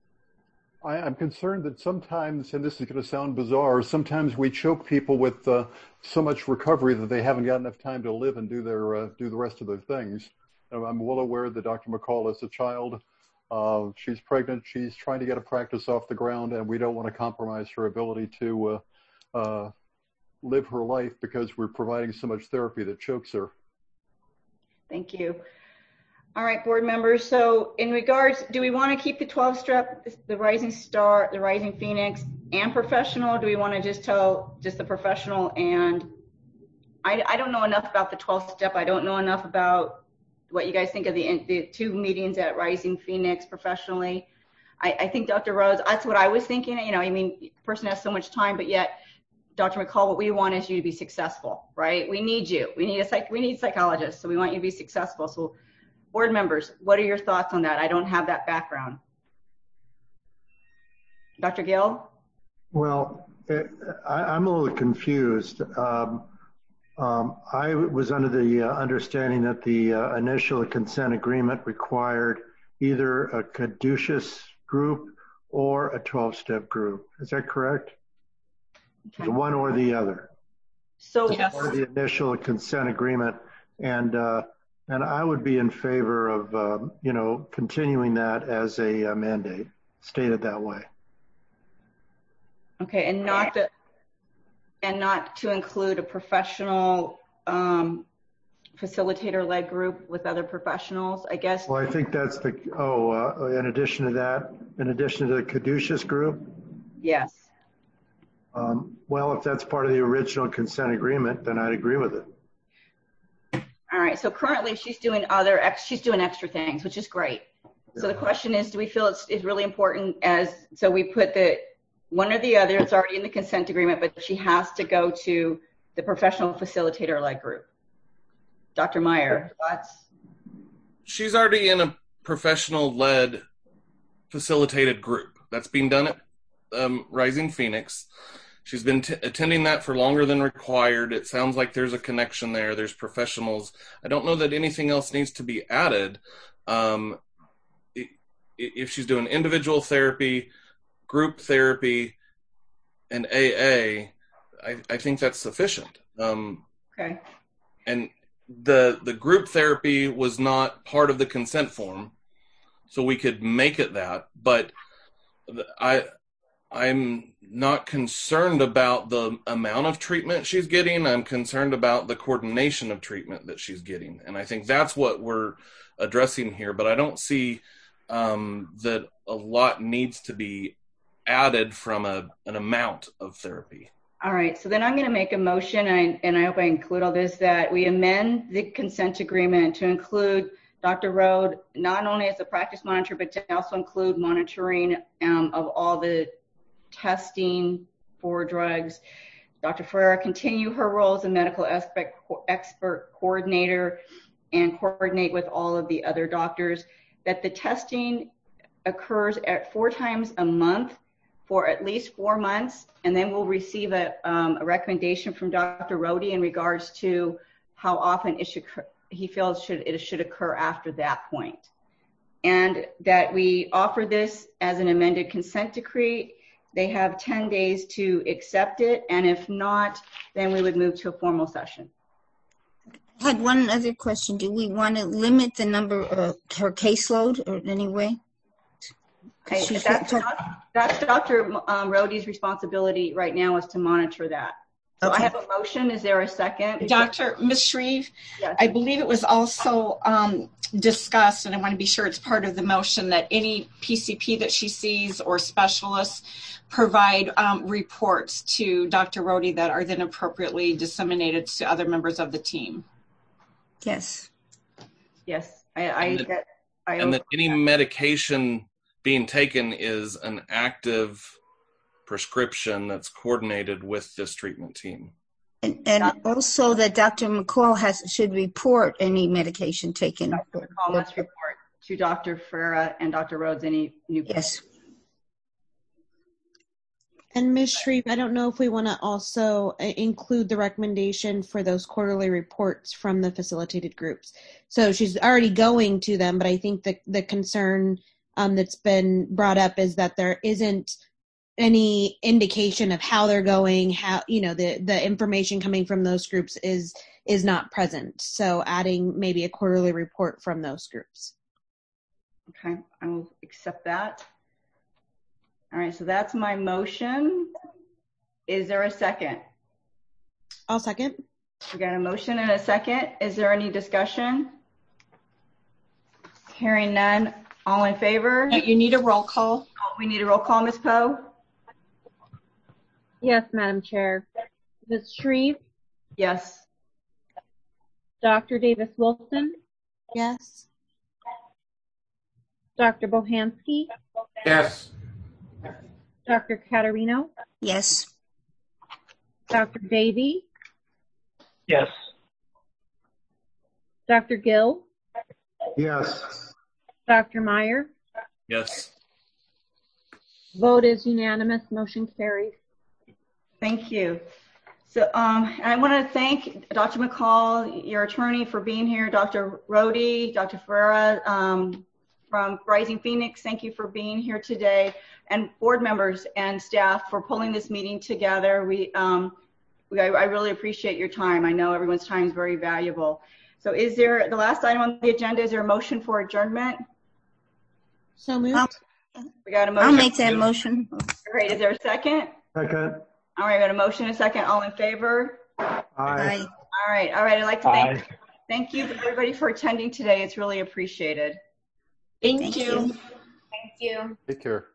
I'm concerned that sometimes, and this is going to sound bizarre, sometimes we choke people with so much recovery that they haven't got enough time to live and do the rest of their things. I'm well aware that Dr. McCall is a child. She's pregnant. She's trying to get a practice off the ground, and we don't want to compromise her ability to live her life because we're providing so much therapy that chokes her. Thank you. All right, board members. So in regards, do we want to keep the 12-step, the Rising Star, the Rising Phoenix, and professional? Do we want to just tell just the professional? And I don't know enough about the 12-step. I don't know enough about what you guys think of the 2 meetings at Rising Phoenix professionally. I think Dr. Rhodes, that's what I was thinking. The person has so much time, but yet, Dr. McCall, what we want is you to be successful, right? We need you. We need psychologists, so we want you to be successful. So, board members, what are your thoughts on that? I don't have that background. Dr. Gill? Well, I'm a little confused. I was under the understanding that the initial consent agreement required either a caduceus group or a 12-step group. Is that correct? Okay. One or the other. So yes. Part of the initial consent agreement, and I would be in favor of continuing that as a mandate, stated that way. Okay, and not to include a professional facilitator-led group with other professionals, I guess. Well, I think that's in addition to that, in addition to the caduceus group? Yes. Well, if that's part of the original consent agreement, then I'd agree with it. All right, so currently she's doing extra things, which is great. Yeah. So the question is, do we feel it's really important so we put the one or the other, it's already in the consent agreement, but she has to go to the professional facilitator-led group. Dr. Meyer, thoughts? She's already in a professional-led facilitated group that's being done at Rising Phoenix. She's been attending that for longer than required. It sounds like there's a connection there. There's professionals. I don't know that anything else needs to be added. If she's doing individual therapy, group therapy, and AA, I think that's sufficient. Okay. And the group therapy was not part of the consent form, so we could make it that. But I'm not concerned about the amount of treatment she's getting. I'm concerned about the coordination of treatment that she's getting. And I think that's what we're addressing here. But I don't see that a lot needs to be added from an amount of therapy. All right. So then I'm going to make a motion, and I hope I include all this, that we amend the consent agreement to include Dr. Rode not only as a practice monitor, but to also include monitoring of all the testing for drugs. Dr. Ferreira continue her role as a medical expert coordinator and coordinate with all of the other doctors, that the testing occurs at 4 times a month for at least 4 months, and then we'll receive a recommendation from Dr. Rode in regards to how often he feels it should occur after that point. And that we offer this as an amended consent decree. They have 10 days to accept it, and if not, then we would move to a formal session. I had one other question. Do we want to limit the number of her caseload or in any way? That's Dr. Rode's responsibility right now, is to monitor that. So okay. I have a motion. Is there a second? Ms. Shreve, yes. I believe it was also discussed, and I want to be sure it's part of the motion, that any PCP that she sees or specialists provide reports to Dr. Rode that are then appropriately disseminated to other members of the team. Yes. Yes. And that any medication being taken is an active prescription that's coordinated with this treatment team. And also that Dr. McCall should report any medication taken. Dr. McCall must report to Dr. Ferreira and Dr. Rhodes any new. Yes. And Ms. Shreve, I don't know if we want to also include the recommendation for those quarterly reports from the facilitated groups. So she's already going to them, but I think the concern that's been brought up is that there isn't any indication of how they're going, how, the information coming from those groups is not present. So adding maybe a quarterly report from those groups. Okay, I will accept that. All right, so that's my motion. Is there a second? I'll second. We got a motion and a second. Is there any discussion? Hearing none. All in favor? You need a roll call. Oh, we need a roll call, Ms. Poe? Yes, Madam Chair. Ms. Shreve? Yes. Dr. Davis-Wilson? Yes. Dr. Bohansky? Yes. Dr. Caterino? Yes. Dr. Davey? Yes. Dr. Gill? Yes. Dr. Meyer? Yes. Vote is unanimous. Motion carries. Thank you. So I want to thank Dr. McCall, your attorney, for being here. Dr. Rode, Dr. Ferreira from Rising Phoenix, thank you for being here today. And board members and staff for pulling this meeting together. I really appreciate your time. I know everyone's time is very valuable. So is there, the last item on the agenda, is there a motion for adjournment? So moved. We got a motion. I'll make that motion. Great. Is there a second? Second. All right, we got a motion and a second. All in favor? Aye. All right. I'd like to thank you everybody for attending today. It's really appreciated. Thank you. Thank you. Take care.